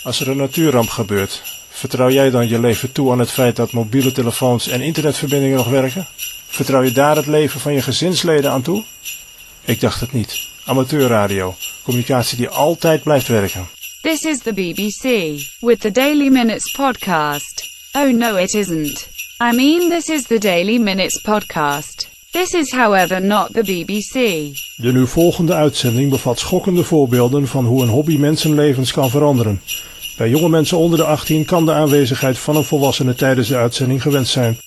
Als er een natuurramp gebeurt, vertrouw jij dan je leven toe aan het feit dat mobiele telefoons en internetverbindingen nog werken? Vertrouw je daar het leven van je gezinsleden aan toe? Ik dacht het niet. Amateurradio, communicatie die altijd blijft werken. This is the BBC, with the Daily Minutes podcast. Oh no it isn't. I mean this is the Daily Minutes podcast. This is however not the BBC. De nu volgende uitzending bevat schokkende voorbeelden van hoe een hobby mensenlevens kan veranderen. Bij jonge mensen onder de 18 kan de aanwezigheid van een volwassene tijdens de uitzending gewenst zijn.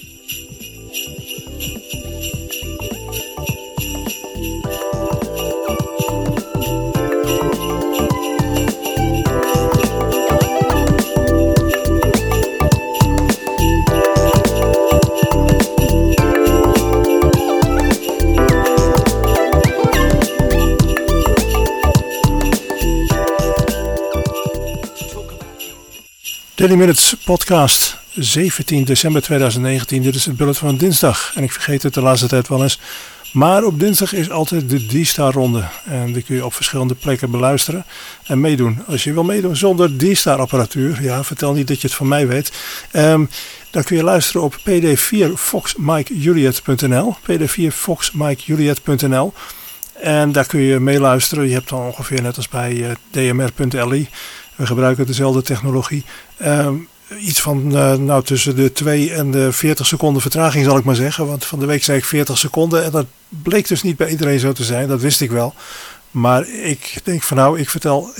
Daily Minutes podcast, 17 december 2019. Dit is het bulletin van dinsdag. En ik vergeet het de laatste tijd wel eens. Maar op dinsdag is altijd de D-Star ronde. En die kun je op verschillende plekken beluisteren en meedoen. Als je wil meedoen zonder D-Star apparatuur, ja, vertel niet dat je het van mij weet. Dan kun je luisteren op pd4foxmikejuliet.nl. pd4foxmikejuliet.nl. En daar kun je meeluisteren. Je hebt dan ongeveer net als bij dmr.li. We gebruiken dezelfde technologie. Iets van tussen de 2 en de 40 seconden vertraging zal ik maar zeggen. Want van de week zei ik 40 seconden. En dat bleek dus niet bij iedereen zo te zijn. Dat wist ik wel. Maar ik denk van ik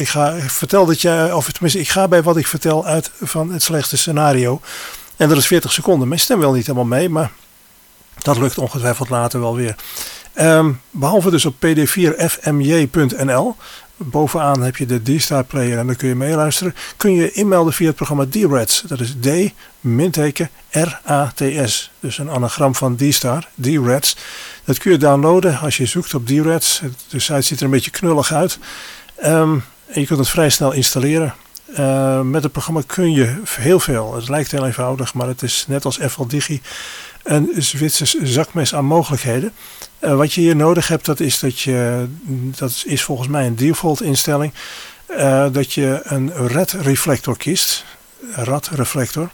ga bij wat ik vertel uit van het slechtste scenario. En dat is 40 seconden. Mijn stem wel niet helemaal mee. Maar dat lukt ongetwijfeld later wel weer. Behalve dus op pd4fmj.nl. Bovenaan heb je de D-Star player en dan kun je meeluisteren. Kun je inmelden via het programma D-Rats. Dat is D-RATS. Dus een anagram van D-Star, D-Rats. Dat kun je downloaden als je zoekt op D-Rats. De site ziet er een beetje knullig uit. En je kunt het vrij snel installeren. Met het programma kun je heel veel. Het lijkt heel eenvoudig, maar het is net als FL Digi een Zwitsers zakmes aan mogelijkheden. Wat je hier nodig hebt, dat is volgens mij een default instelling. Dat je een RAD-reflector kiest. Een RAD-reflector.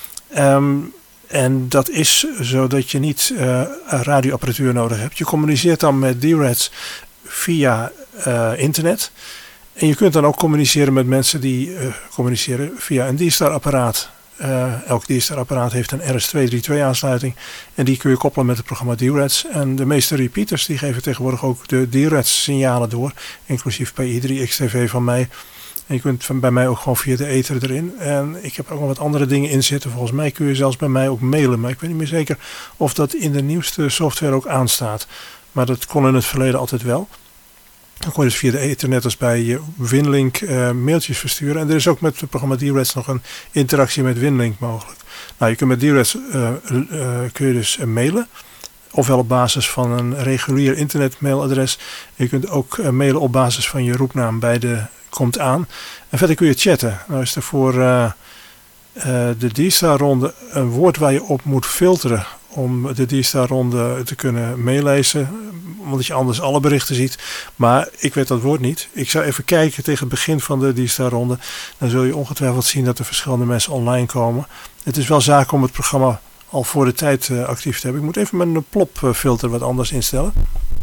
En dat is zodat je niet radioapparatuur nodig hebt. Je communiceert dan met D-Rats via internet. En je kunt dan ook communiceren met mensen die communiceren via een D-Star apparaat. Elk D-Star apparaat heeft een RS-232 aansluiting. En die kun je koppelen met het programma D-Rats. En de meeste repeaters die geven tegenwoordig ook de D-Rats signalen door. Inclusief PI3XTV van mij. En je kunt bij mij ook gewoon via de ether erin. En ik heb ook nog wat andere dingen in zitten. Volgens mij kun je zelfs bij mij ook mailen. Maar ik weet niet meer zeker of dat in de nieuwste software ook aanstaat. Maar dat kon in het verleden altijd wel. Dan kon je dus via de ethernet als bij Winlink mailtjes versturen. En er is ook met het programma D-Rats nog een interactie met Winlink mogelijk. Nou, je kunt met D-Rats kun je dus mailen. Ofwel op basis van een regulier internetmailadres. Je kunt ook mailen op basis van je roepnaam bij de komt aan. En verder kun je chatten. Nou is er voor de D-Star ronde een woord waar je op moet filteren om de D-Star ronde te kunnen meelezen, omdat je anders alle berichten ziet. Maar ik weet dat woord niet. Ik zou even kijken tegen het begin van de D-Star ronde. Dan zul je ongetwijfeld zien dat er verschillende mensen online komen. Het is wel zaak om het programma al voor de tijd actief te hebben. Ik moet even mijn plopfilter wat anders instellen.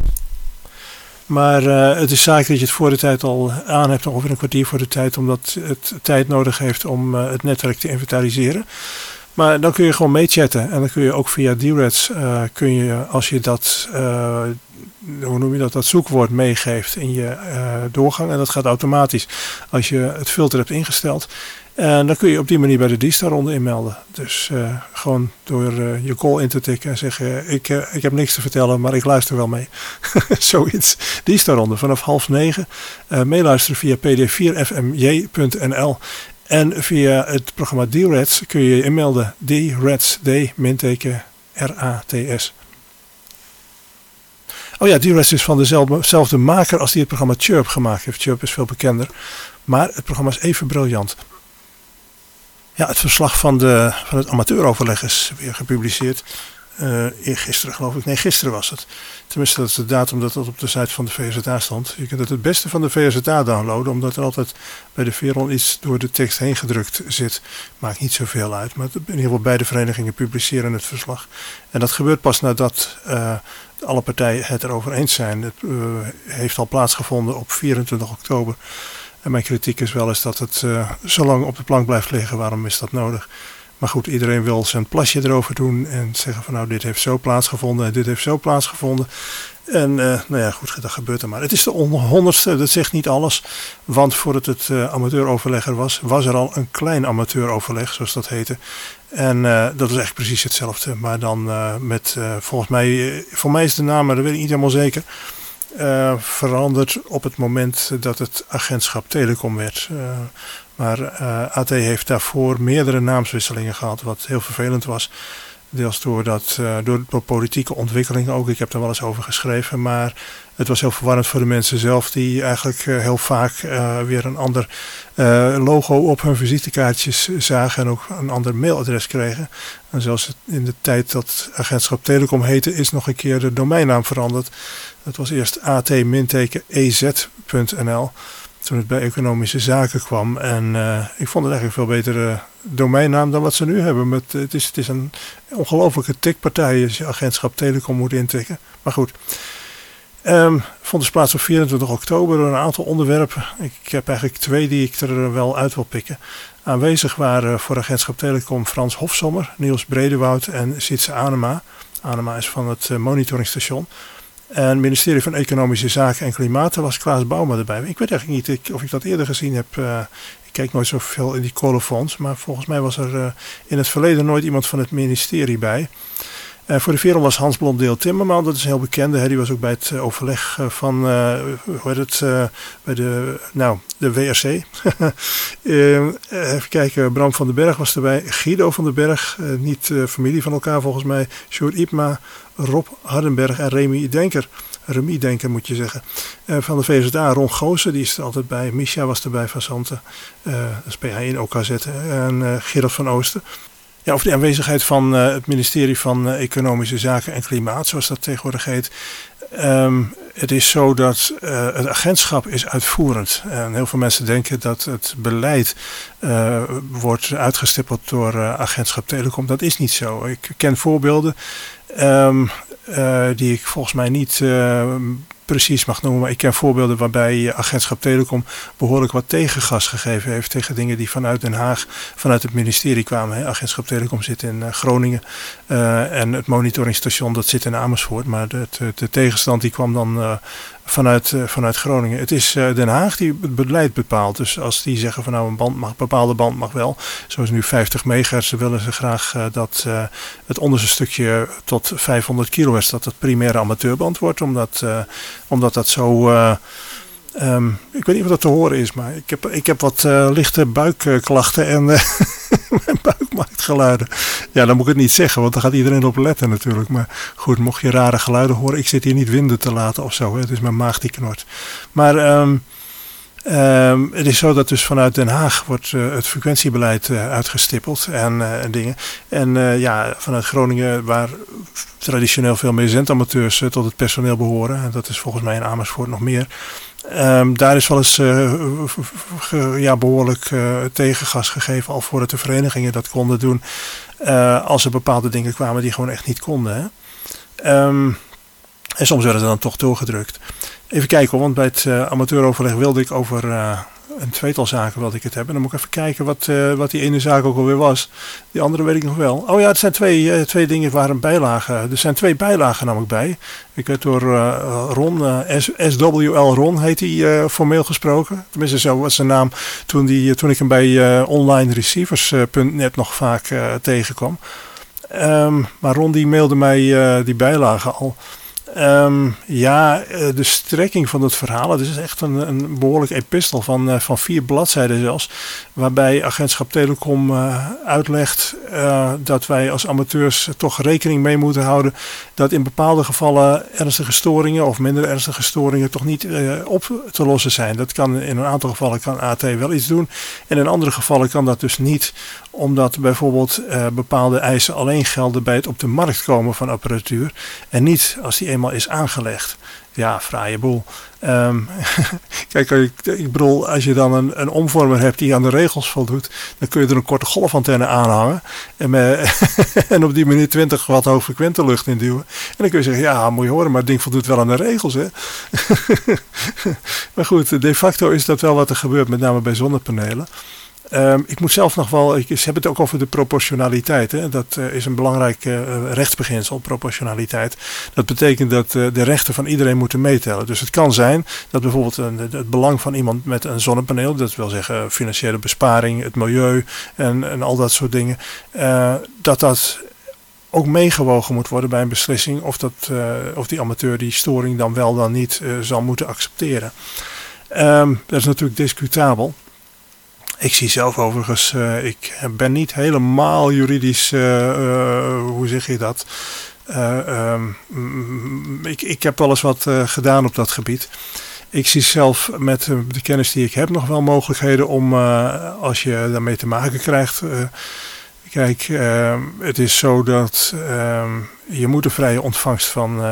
Maar het is zaak dat je het voor de tijd al aan hebt, ongeveer een kwartier voor de tijd, omdat het tijd nodig heeft om het netwerk te inventariseren. Maar dan kun je gewoon meechatten en dan kun je ook via D-Rats, als je dat, dat zoekwoord meegeeft in je doorgang, en dat gaat automatisch als je het filter hebt ingesteld. En dan kun je op die manier bij de D-Star ronde inmelden. Dus gewoon door je call in te tikken en zeggen, ik heb niks te vertellen, maar ik luister wel mee. Zoiets. D-Star ronde vanaf 8:30. Meeluisteren via pd4fmj.nl. En via het programma D-Rats kun je inmelden. D-Rats, D-RATS. Oh ja, D-Rats is van dezelfde maker als die het programma Chirp gemaakt heeft. Chirp is veel bekender. Maar het programma is even briljant. Ja, het verslag van het amateuroverleg is weer gepubliceerd. Gisteren geloof ik. Nee, gisteren was het. Tenminste, dat is de datum dat op de site van de VZA stond. Je kunt het beste van de VZA downloaden, omdat er altijd bij de Veron iets door de tekst heen gedrukt zit. Maakt niet zoveel uit, maar in ieder geval beide verenigingen publiceren het verslag. En dat gebeurt pas nadat alle partijen het erover eens zijn. Het heeft al plaatsgevonden op 24 oktober. En mijn kritiek is wel eens dat het zo lang op de plank blijft liggen. Waarom is dat nodig? Maar goed, iedereen wil zijn plasje erover doen en zeggen van nou, dit heeft zo plaatsgevonden en dit heeft zo plaatsgevonden. En nou ja, goed, dat gebeurt er maar. Het is de 100ste, dat zegt niet alles. Want voordat het amateuroverleg er was er al een klein amateuroverleg, zoals dat heette. En dat was echt precies hetzelfde. Maar dan met, volgens mij, voor mij is de naam, maar dat weet ik niet helemaal zeker, veranderd op het moment dat het agentschap Telecom werd. Maar AT heeft daarvoor meerdere naamswisselingen gehad, wat heel vervelend was. Deels door politieke ontwikkelingen ook. Ik heb daar wel eens over geschreven. Maar het was heel verwarrend voor de mensen zelf. Die eigenlijk heel vaak weer een ander logo op hun visitekaartjes zagen. En ook een ander mailadres kregen. En zelfs in de tijd dat agentschap Telecom heette, is nog een keer de domeinnaam veranderd. Dat was eerst at-ez.nl. Toen het bij economische zaken kwam. En ik vond het eigenlijk een veel betere domeinnaam dan wat ze nu hebben. Het is een ongelofelijke tikpartij als je agentschap Telecom moet intikken. Maar goed. Vond dus plaats op 24 oktober door een aantal onderwerpen. Ik heb eigenlijk 2 die ik er wel uit wil pikken. Aanwezig waren voor agentschap Telecom Frans Hofsommer, Niels Bredewoud en Sietse Anema. Anema is van het monitoringstation. En het ministerie van Economische Zaken en Klimaat, daar was Klaas Bouma erbij. Ik weet eigenlijk niet of ik dat eerder gezien heb. Ik kijk nooit zoveel in die colofons, maar volgens mij was er in het verleden nooit iemand van het ministerie bij. Voor de Veron was Hans Blondeel Timmerman, dat is een heel bekende. Hè? Die was ook bij het overleg van bij de WRC. Even kijken, Bram van den Berg was erbij. Guido van den Berg, niet familie van elkaar volgens mij. Sjoerd Ipma, Rob Hardenberg en Remy Denker moet je zeggen. Van de VZA Ron Goossen, die is er altijd bij. Misha was erbij van Santen. Dat is PH in OKZ. En Gerard van Oosten. Ja, over de aanwezigheid van het ministerie van Economische Zaken en Klimaat, zoals dat tegenwoordig heet. Het is zo dat het agentschap is uitvoerend. En heel veel mensen denken dat het beleid wordt uitgestippeld door agentschap Telecom. Dat is niet zo. Ik ken voorbeelden die ik volgens mij niet precies mag noemen. Maar ik ken voorbeelden waarbij agentschap Telecom behoorlijk wat tegengas gegeven heeft tegen dingen die vanuit Den Haag, vanuit het ministerie kwamen. Hè. Agentschap Telecom zit in Groningen en het monitoringsstation dat zit in Amersfoort. Maar de tegenstand die kwam dan vanuit Groningen. Het is Den Haag die het beleid bepaalt. Dus als die zeggen van nou een bepaalde band mag wel. Zoals nu 50 megahertz willen ze graag dat het onderste stukje tot 500 kilohertz dat het primaire amateurband wordt. Omdat dat zo... ik weet niet wat dat te horen is, maar ik heb wat lichte buikklachten en mijn buik maakt geluiden. Ja, dan moet ik het niet zeggen, want dan gaat iedereen op letten natuurlijk. Maar goed, mocht je rare geluiden horen, ik zit hier niet winden te laten of zo. Hè. Het is mijn maag die knort. Maar het is zo dat dus vanuit Den Haag wordt het frequentiebeleid uitgestippeld en dingen. En vanuit Groningen, waar traditioneel veel meer zendamateurs tot het personeel behoren. En dat is volgens mij in Amersfoort nog meer. Daar is wel eens behoorlijk tegengas gegeven al voordat de verenigingen dat konden doen. Als er bepaalde dingen kwamen die gewoon echt niet konden. Hè? En soms werden ze dan toch doorgedrukt. Even kijken, want bij het amateuroverleg wilde ik over een tweetal zaken wilde ik het hebben. Dan moet ik even kijken wat die ene zaak ook alweer was. Die andere weet ik nog wel. Oh ja, het zijn twee dingen waar een bijlage. Er zijn 2 bijlagen namelijk bij. Ik werd door Ron, SWL Ron heet hij formeel gesproken. Tenminste, zo was zijn naam toen ik hem bij onlinereceivers.net nog vaak tegenkwam. Maar Ron die mailde mij die bijlagen al. De strekking van het verhaal, het is echt een behoorlijk epistel van 4 bladzijden zelfs, waarbij agentschap Telecom uitlegt dat wij als amateurs toch rekening mee moeten houden dat in bepaalde gevallen ernstige storingen of minder ernstige storingen toch niet op te lossen zijn. Dat kan in een aantal gevallen kan AT wel iets doen en in andere gevallen kan dat dus niet, Omdat bijvoorbeeld bepaalde eisen alleen gelden bij het op de markt komen van apparatuur. En niet als die eenmaal is aangelegd. Ja, fraaie boel. Kijk, ik bedoel, als je dan een omvormer hebt die aan de regels voldoet, dan kun je er een korte golfantenne aanhangen. En op die manier 20 watt hoogfrequente lucht induwen. En dan kun je zeggen, ja, moet je horen, maar het ding voldoet wel aan de regels, hè. Maar goed, de facto is dat wel wat er gebeurt, met name bij zonnepanelen. Ik moet zelf nog wel, ze hebben het ook over de proportionaliteit. Hè? Dat is een belangrijk rechtsbeginsel, proportionaliteit. Dat betekent dat de rechten van iedereen moeten meetellen. Dus het kan zijn dat bijvoorbeeld het belang van iemand met een zonnepaneel, dat wil zeggen financiële besparing, het milieu en al dat soort dingen, dat ook meegewogen moet worden bij een beslissing of die amateur die storing dan wel dan niet zal moeten accepteren. Dat is natuurlijk discutabel. Ik zie zelf overigens, ik ben niet helemaal juridisch, hoe zeg je dat? Ik heb wel eens wat gedaan op dat gebied. Ik zie zelf met de kennis die ik heb nog wel mogelijkheden om, als je daarmee te maken krijgt. Kijk, het is zo dat je moet een vrije ontvangst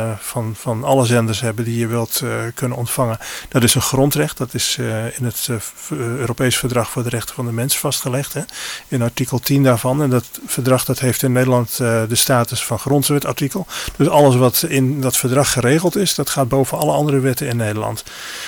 van alle zenders hebben die je wilt kunnen ontvangen. Dat is een grondrecht. Dat is in het Europees Verdrag voor de Rechten van de Mens vastgelegd. Hè, in artikel 10 daarvan. En dat verdrag dat heeft in Nederland de status van grondwetartikel. Dus alles wat in dat verdrag geregeld is, dat gaat boven alle andere wetten in Nederland.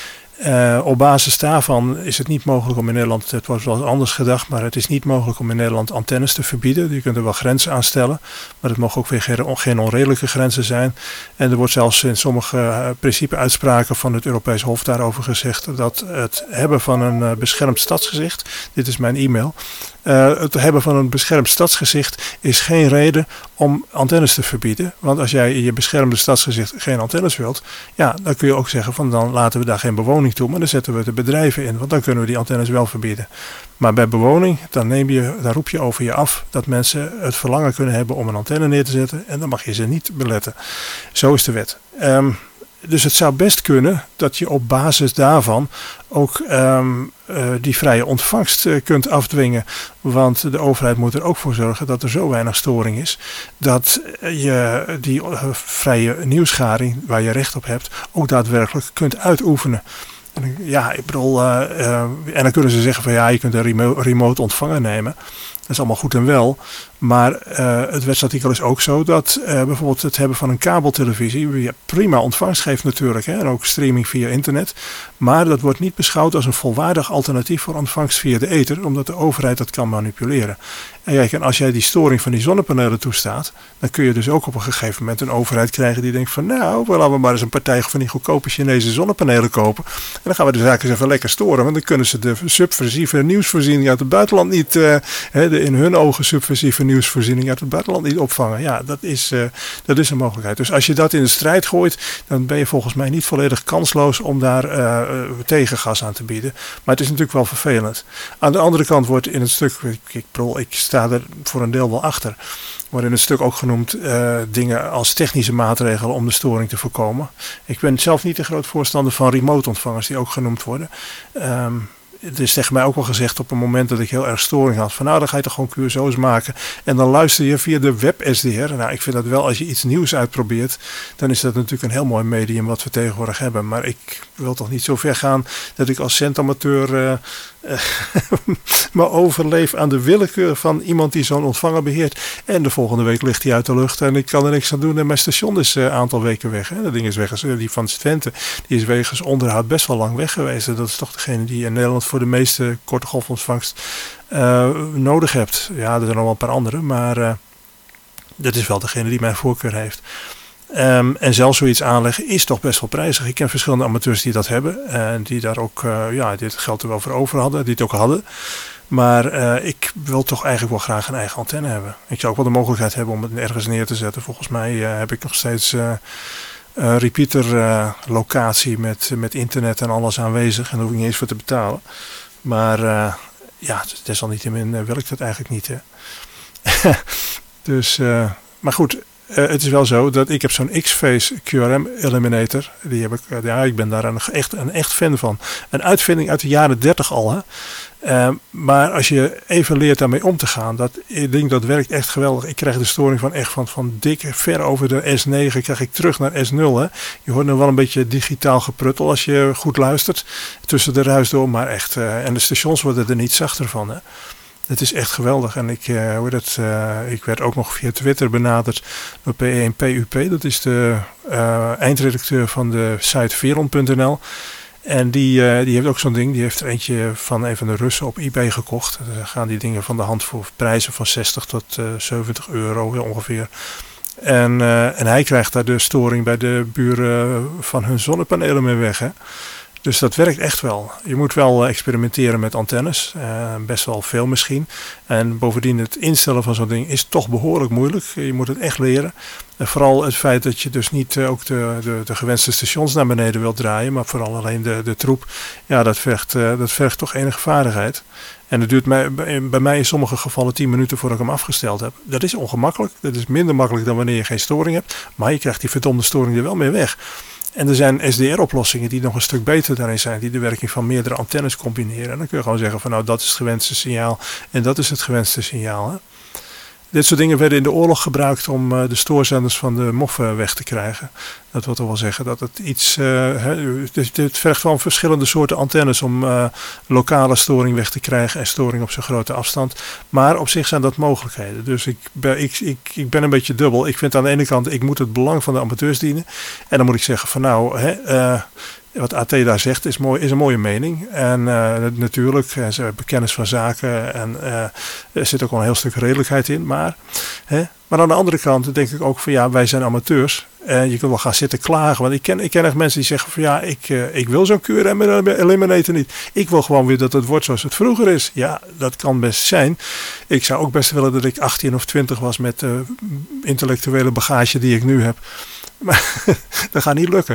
Op basis daarvan is het niet mogelijk om in Nederland, het wordt wel eens anders gedacht, maar het is niet mogelijk om in Nederland antennes te verbieden. Je kunt er wel grenzen aan stellen, maar het mogen ook weer geen onredelijke grenzen zijn. En er wordt zelfs in sommige principe-uitspraken van het Europees Hof daarover gezegd dat het hebben van een beschermd stadsgezicht, dit is mijn e-mail, het hebben van een beschermd stadsgezicht is geen reden om antennes te verbieden. Want als jij in je beschermde stadsgezicht geen antennes wilt, ja, dan kun je ook zeggen van dan laten we daar geen bewoning toe, maar dan zetten we de bedrijven in, want dan kunnen we die antennes wel verbieden. Maar bij bewoning, dan roep je over je af dat mensen het verlangen kunnen hebben om een antenne neer te zetten en dan mag je ze niet beletten. Zo is de wet. Dus het zou best kunnen dat je op basis daarvan ook die vrije ontvangst kunt afdwingen. Want de overheid moet er ook voor zorgen dat er zo weinig storing is. Dat je die vrije nieuwsgaring waar je recht op hebt ook daadwerkelijk kunt uitoefenen. Ja, ik bedoel, en dan kunnen ze zeggen van ja, je kunt een remote ontvanger nemen. Dat is allemaal goed en wel. Maar het wetsartikel is ook zo dat bijvoorbeeld het hebben van een kabeltelevisie prima ontvangst geeft natuurlijk. Hè, en ook streaming via internet. Maar dat wordt niet beschouwd als een volwaardig alternatief voor ontvangst via de ether. Omdat de overheid dat kan manipuleren. En kijk, en als jij die storing van die zonnepanelen toestaat, dan kun je dus ook op een gegeven moment een overheid krijgen die denkt van nou, laten we maar eens een partij van die goedkope Chinese zonnepanelen kopen. En dan gaan we de zaken eens even lekker storen. Want dan kunnen ze de subversieve nieuwsvoorziening uit het buitenland niet, de in hun ogen subversieve nieuwsvoorziening uit het buitenland niet opvangen. Ja, dat is een mogelijkheid. Dus als je dat in de strijd gooit, dan ben je volgens mij niet volledig kansloos om daar tegengas aan te bieden. Maar het is natuurlijk wel vervelend. Aan de andere kant wordt in het stuk, ik sta er voor een deel wel achter, wordt in het stuk ook genoemd dingen als technische maatregelen om de storing te voorkomen. Ik ben zelf niet een groot voorstander van remote ontvangers die ook genoemd worden. Het is tegen mij ook wel gezegd op een moment dat ik heel erg storing had. Van nou, dan ga je toch gewoon QSO's maken. En dan luister je via de web SDR. Nou, ik vind dat wel, als je iets nieuws uitprobeert, dan is dat natuurlijk een heel mooi medium wat we tegenwoordig hebben. Maar ik wil toch niet zo ver gaan dat ik als centamateur me overleef aan de willekeur van iemand die zo'n ontvanger beheert. En de volgende week ligt hij uit de lucht en ik kan er niks aan doen. En mijn station is een aantal weken weg. Hè. Dat ding is weg. Die van Twente, die is wegens onderhoud best wel lang weg geweest. En dat is toch degene die in Nederland voor de meeste korte golfontvangst nodig hebt. Ja, er zijn nog wel een paar andere, maar dat is wel degene die mijn voorkeur heeft. En zelfs zoiets aanleggen is toch best wel prijzig. Ik ken verschillende amateurs die dat hebben. En die daar ook dit geld er wel voor over hadden. Die het ook hadden. Maar ik wil toch eigenlijk wel graag een eigen antenne hebben. Ik zou ook wel de mogelijkheid hebben om het ergens neer te zetten. Volgens mij heb ik nog steeds repeater locatie met internet en alles aanwezig. En daar hoef ik niet eens voor te betalen. Maar desalniettemin wil ik dat eigenlijk niet. Hè. Dus, maar goed. het is wel zo dat ik heb zo'n X-Phase QRM Eliminator. Die heb ik, ik ben daar een echt fan van. Een uitvinding uit de jaren 30 al. Hè? Maar als je even leert daarmee om te gaan, ik denk dat werkt echt geweldig. Ik krijg de storing van dik ver over de S9 krijg ik terug naar S0. Hè. Je hoort nu wel een beetje digitaal gepruttel als je goed luistert tussen de ruis door, maar echt. En de stations worden er niet zachter van. Hè. Het is echt geweldig. En ik werd ook nog via Twitter benaderd door P1PUP. Dat is de eindredacteur van de site Veron.nl. En die heeft ook zo'n ding. Die heeft er eentje van een van de Russen op eBay gekocht. Dan gaan die dingen van de hand voor prijzen van 60 tot 70 euro ongeveer. En hij krijgt daar de storing bij de buren van hun zonnepanelen mee weg. Hè? Dus dat werkt echt wel. Je moet wel experimenteren met antennes. Best wel veel misschien. En bovendien het instellen van zo'n ding is toch behoorlijk moeilijk. Je moet het echt leren. En vooral het feit dat je dus niet ook de gewenste stations naar beneden wilt draaien. Maar vooral alleen de troep. Ja, dat vergt toch enige vaardigheid. En het duurt bij mij in sommige gevallen 10 minuten voordat ik hem afgesteld heb. Dat is ongemakkelijk. Dat is minder makkelijk dan wanneer je geen storing hebt. Maar je krijgt die verdomde storing er wel mee weg. En er zijn SDR-oplossingen die nog een stuk beter daarin zijn. Die de werking van meerdere antennes combineren. En dan kun je gewoon zeggen van nou dat is het gewenste signaal. En dat is het gewenste signaal. Hè? Dit soort dingen werden in de oorlog gebruikt om de stoorzenders van de moffen weg te krijgen. Dat wil toch wel zeggen dat het iets... het vergt wel verschillende soorten antennes om lokale storing weg te krijgen en storing op zo'n grote afstand. Maar op zich zijn dat mogelijkheden. Dus ik ben een beetje dubbel. Ik vind aan de ene kant, ik moet het belang van de amateurs dienen. En dan moet ik zeggen van nou... wat AT daar zegt is een mooie mening. En natuurlijk, ze hebben kennis van zaken en er zit ook wel een heel stuk redelijkheid in. Maar aan de andere kant denk ik ook van ja, wij zijn amateurs. En je kunt wel gaan zitten klagen. Want ik ken echt mensen die zeggen van ja, ik wil zo'n QRM Eliminator niet. Ik wil gewoon weer dat het wordt zoals het vroeger is. Ja, dat kan best zijn. Ik zou ook best willen dat ik 18 of 20 was met de intellectuele bagage die ik nu heb. Maar dat gaat niet lukken.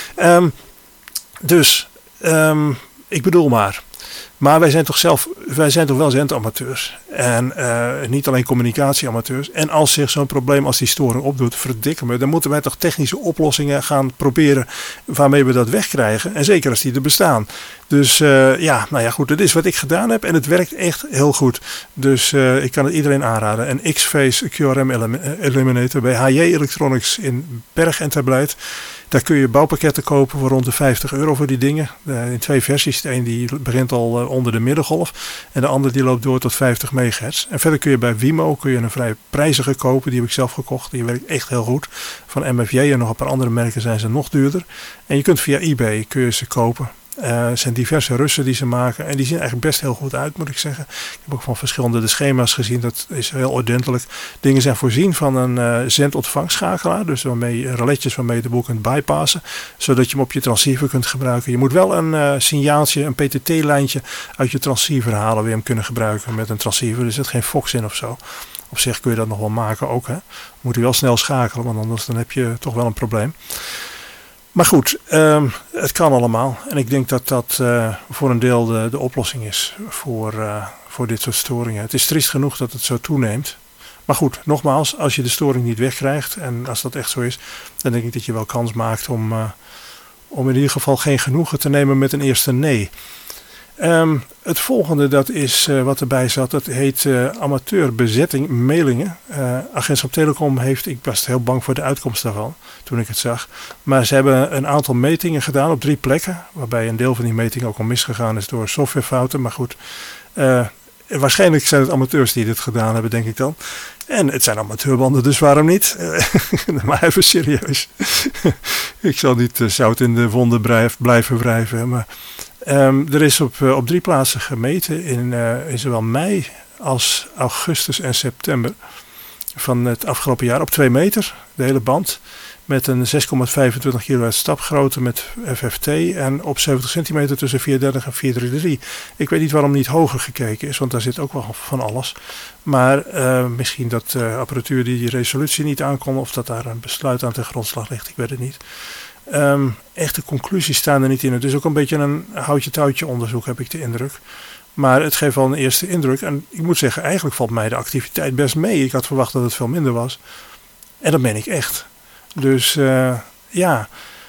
Dus, ik bedoel maar wij zijn toch wel zendamateurs. En niet alleen communicatieamateurs. En als zich zo'n probleem als die storing opdoet, verdikken me. Dan moeten wij toch technische oplossingen gaan proberen waarmee we dat wegkrijgen. En zeker als die er bestaan. Dus goed, dat is wat ik gedaan heb. En het werkt echt heel goed. Dus ik kan het iedereen aanraden. Een X-Phase QRM Eliminator bij HJ Electronics in Berg en Terblijt. Daar kun je bouwpakketten kopen voor rond de €50 voor die dingen. In 2 versies. De een die begint al onder de middengolf. En de andere die loopt door tot 50 megahertz. En verder kun je bij Wimo een vrij prijzige kopen. Die heb ik zelf gekocht. Die werkt echt heel goed. Van MFJ en nog een paar andere merken zijn ze nog duurder. En je kunt via eBay kun je ze kopen. Er zijn diverse Russen die ze maken. En die zien eigenlijk best heel goed uit, moet ik zeggen. Ik heb ook van verschillende de schema's gezien. Dat is heel ordentelijk. Dingen zijn voorzien van een zend-ontvangschakelaar. Dus reletjes waarmee je de boel kunt bypassen. Zodat je hem op je transceiver kunt gebruiken. Je moet wel een signaaltje, een PTT-lijntje uit je transceiver halen. Wil je hem kunnen gebruiken met een transceiver. Er zit geen Fox in of zo. Op zich kun je dat nog wel maken ook. Hè. Moet je wel snel schakelen, want anders dan heb je toch wel een probleem. Maar goed, het kan allemaal. En ik denk dat dat voor een deel de oplossing is voor dit soort storingen. Het is triest genoeg dat het zo toeneemt. Maar goed, nogmaals, als je de storing niet wegkrijgt en als dat echt zo is, dan denk ik dat je wel kans maakt om in ieder geval geen genoegen te nemen met een eerste nee. Het volgende, dat is wat erbij zat, dat heet amateurbezetting mailingen. Agentschap Telecom ik was heel bang voor de uitkomst daarvan toen ik het zag. Maar ze hebben een aantal metingen gedaan op 3 plekken. Waarbij een deel van die metingen ook al misgegaan is door softwarefouten. Maar goed, waarschijnlijk zijn het amateurs die dit gedaan hebben, denk ik dan. En het zijn amateurbanden, dus waarom niet? Maar even serieus. Ik zal niet zout in de wonden blijven wrijven. Maar er is op 3 plaatsen gemeten in zowel mei als augustus en september van het afgelopen jaar op 2 meter, de hele band. Met een 6,25 kilohertz stapgrootte met FFT en op 70 centimeter tussen 430 en 433. Ik weet niet waarom niet hoger gekeken is, want daar zit ook wel van alles. Maar misschien dat de apparatuur die resolutie niet aankon of dat daar een besluit aan ten grondslag ligt, ik weet het niet. Echte conclusies staan er niet in. Het is ook een beetje een houtje-touwtje onderzoek, heb ik de indruk. Maar het geeft wel een eerste indruk. En ik moet zeggen, eigenlijk valt mij de activiteit best mee. Ik had verwacht dat het veel minder was. En dat meen ik echt. Dus ja...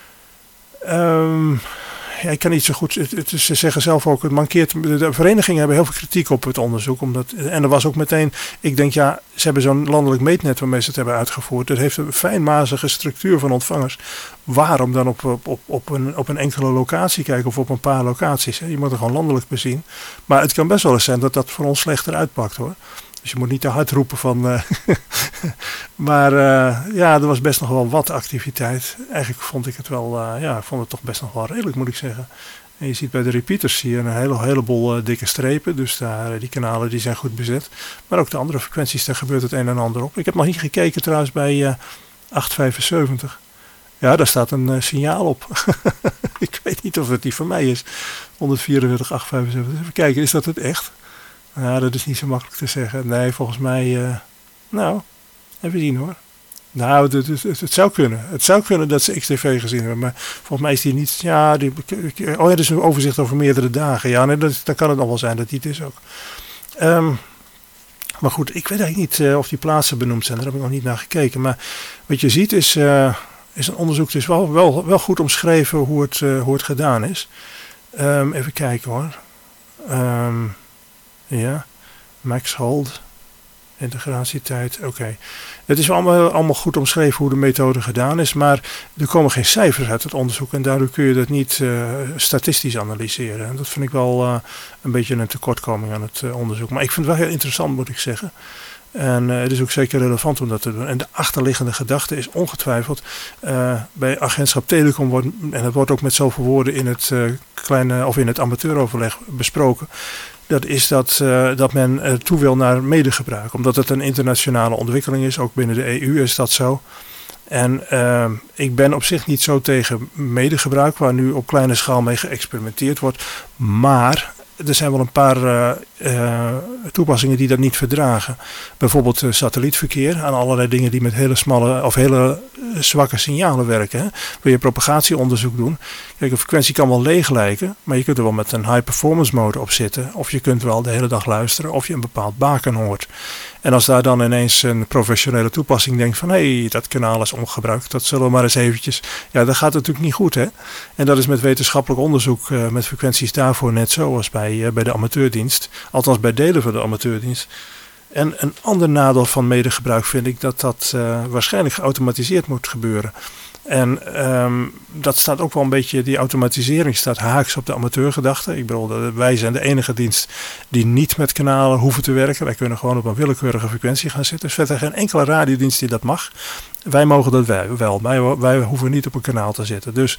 ik kan niet zo goed... Ze zeggen zelf ook, het mankeert... De verenigingen hebben heel veel kritiek op het onderzoek. En er was ook meteen... Ik denk, ze hebben zo'n landelijk meetnet waarmee ze het hebben uitgevoerd. Dat heeft een fijnmazige structuur van ontvangers. Waarom dan op een enkele locatie kijken of op een paar locaties? Hè? Je moet er gewoon landelijk bezien. Maar het kan best wel eens zijn dat dat voor ons slechter uitpakt, hoor. Dus je moet niet te hard roepen van... maar er was best nog wel wat activiteit. Eigenlijk vond ik het wel... ik vond het toch best nog wel redelijk, moet ik zeggen. En je ziet bij de repeaters zie je een heleboel dikke strepen. Dus die kanalen die zijn goed bezet. Maar ook de andere frequenties, daar gebeurt het een en ander op. Ik heb nog niet gekeken trouwens bij 875. Ja, daar staat een signaal op. Ik weet niet of het die van mij is. 144, 875. Even kijken, is dat het echt? Nou, dat is niet zo makkelijk te zeggen. Nee, volgens mij... even zien hoor. Nou, het zou kunnen. Het zou kunnen dat ze XTV gezien hebben. Maar volgens mij is die niet... Ja, dat is een overzicht over meerdere dagen. Ja, nee, dan kan het nog wel zijn dat die het is ook. Maar goed, ik weet eigenlijk niet of die plaatsen benoemd zijn. Daar heb ik nog niet naar gekeken. Maar wat je ziet is een onderzoek. Het is wel goed omschreven hoe het gedaan is. Even kijken hoor. Ja, max hold, integratietijd, oké. Het is allemaal goed omschreven hoe de methode gedaan is, maar er komen geen cijfers uit het onderzoek en daardoor kun je dat niet statistisch analyseren. En dat vind ik wel een beetje een tekortkoming aan het onderzoek. Maar ik vind het wel heel interessant, moet ik zeggen. En het is ook zeker relevant om dat te doen. En de achterliggende gedachte is ongetwijfeld bij agentschap Telecom en het wordt ook met zoveel woorden in het in het amateuroverleg besproken. Dat is dat men toe wil naar medegebruik. Omdat het een internationale ontwikkeling is. Ook binnen de EU is dat zo. En ik ben op zich niet zo tegen medegebruik. Waar nu op kleine schaal mee geëxperimenteerd wordt. Maar er zijn wel een paar toepassingen die dat niet verdragen. Bijvoorbeeld satellietverkeer. Aan allerlei dingen die met hele smalle of hele zwakke signalen werken. Hè. Wil je propagatieonderzoek doen. Kijk, een frequentie kan wel leeg lijken. Maar je kunt er wel met een high performance mode op zitten. Of je kunt wel de hele dag luisteren. Of je een bepaald baken hoort. En als daar dan ineens een professionele toepassing denkt van... hé, dat kanaal is ongebruikt. Dat zullen we maar eens eventjes... Ja, dat gaat natuurlijk niet goed, hè. En dat is met wetenschappelijk onderzoek met frequenties daarvoor net zo als bij de amateurdienst. Althans bij delen van de amateurdienst. En een ander nadeel van medegebruik vind ik dat waarschijnlijk geautomatiseerd moet gebeuren. En dat staat ook wel een beetje, die automatisering staat haaks op de amateurgedachte. Ik bedoel, wij zijn de enige dienst die niet met kanalen hoeven te werken. Wij kunnen gewoon op een willekeurige frequentie gaan zitten. Dus verder geen enkele radiodienst die dat mag. Wij mogen dat wel. Wij hoeven niet op een kanaal te zitten. Dus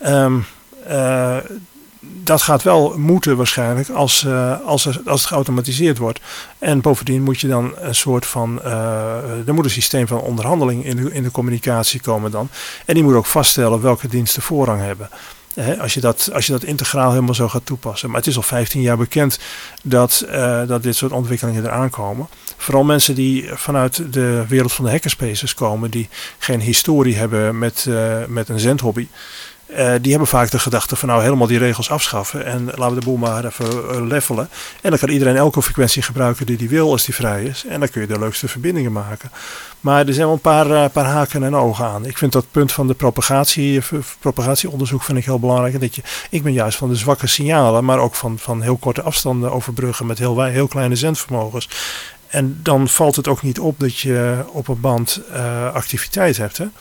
dat gaat wel moeten waarschijnlijk als het geautomatiseerd wordt. En bovendien moet je dan een soort van... er moet een systeem van onderhandeling in de communicatie komen dan. En die moet ook vaststellen welke diensten voorrang hebben. Als je dat integraal helemaal zo gaat toepassen. Maar het is al 15 jaar bekend dat dit soort ontwikkelingen eraan komen. Vooral mensen die vanuit de wereld van de hackerspaces komen. Die geen historie hebben met een zendhobby. Die hebben vaak de gedachte van nou helemaal die regels afschaffen. En laten we de boel maar even levelen. En dan kan iedereen elke frequentie gebruiken die hij wil als die vrij is. En dan kun je de leukste verbindingen maken. Maar er zijn wel een paar haken en ogen aan. Ik vind dat punt van de propagatieonderzoek vind ik heel belangrijk. Ik ben juist van de zwakke signalen. Maar ook van heel korte afstanden overbruggen met heel kleine zendvermogens. En dan valt het ook niet op dat je op een band activiteit hebt. Hè?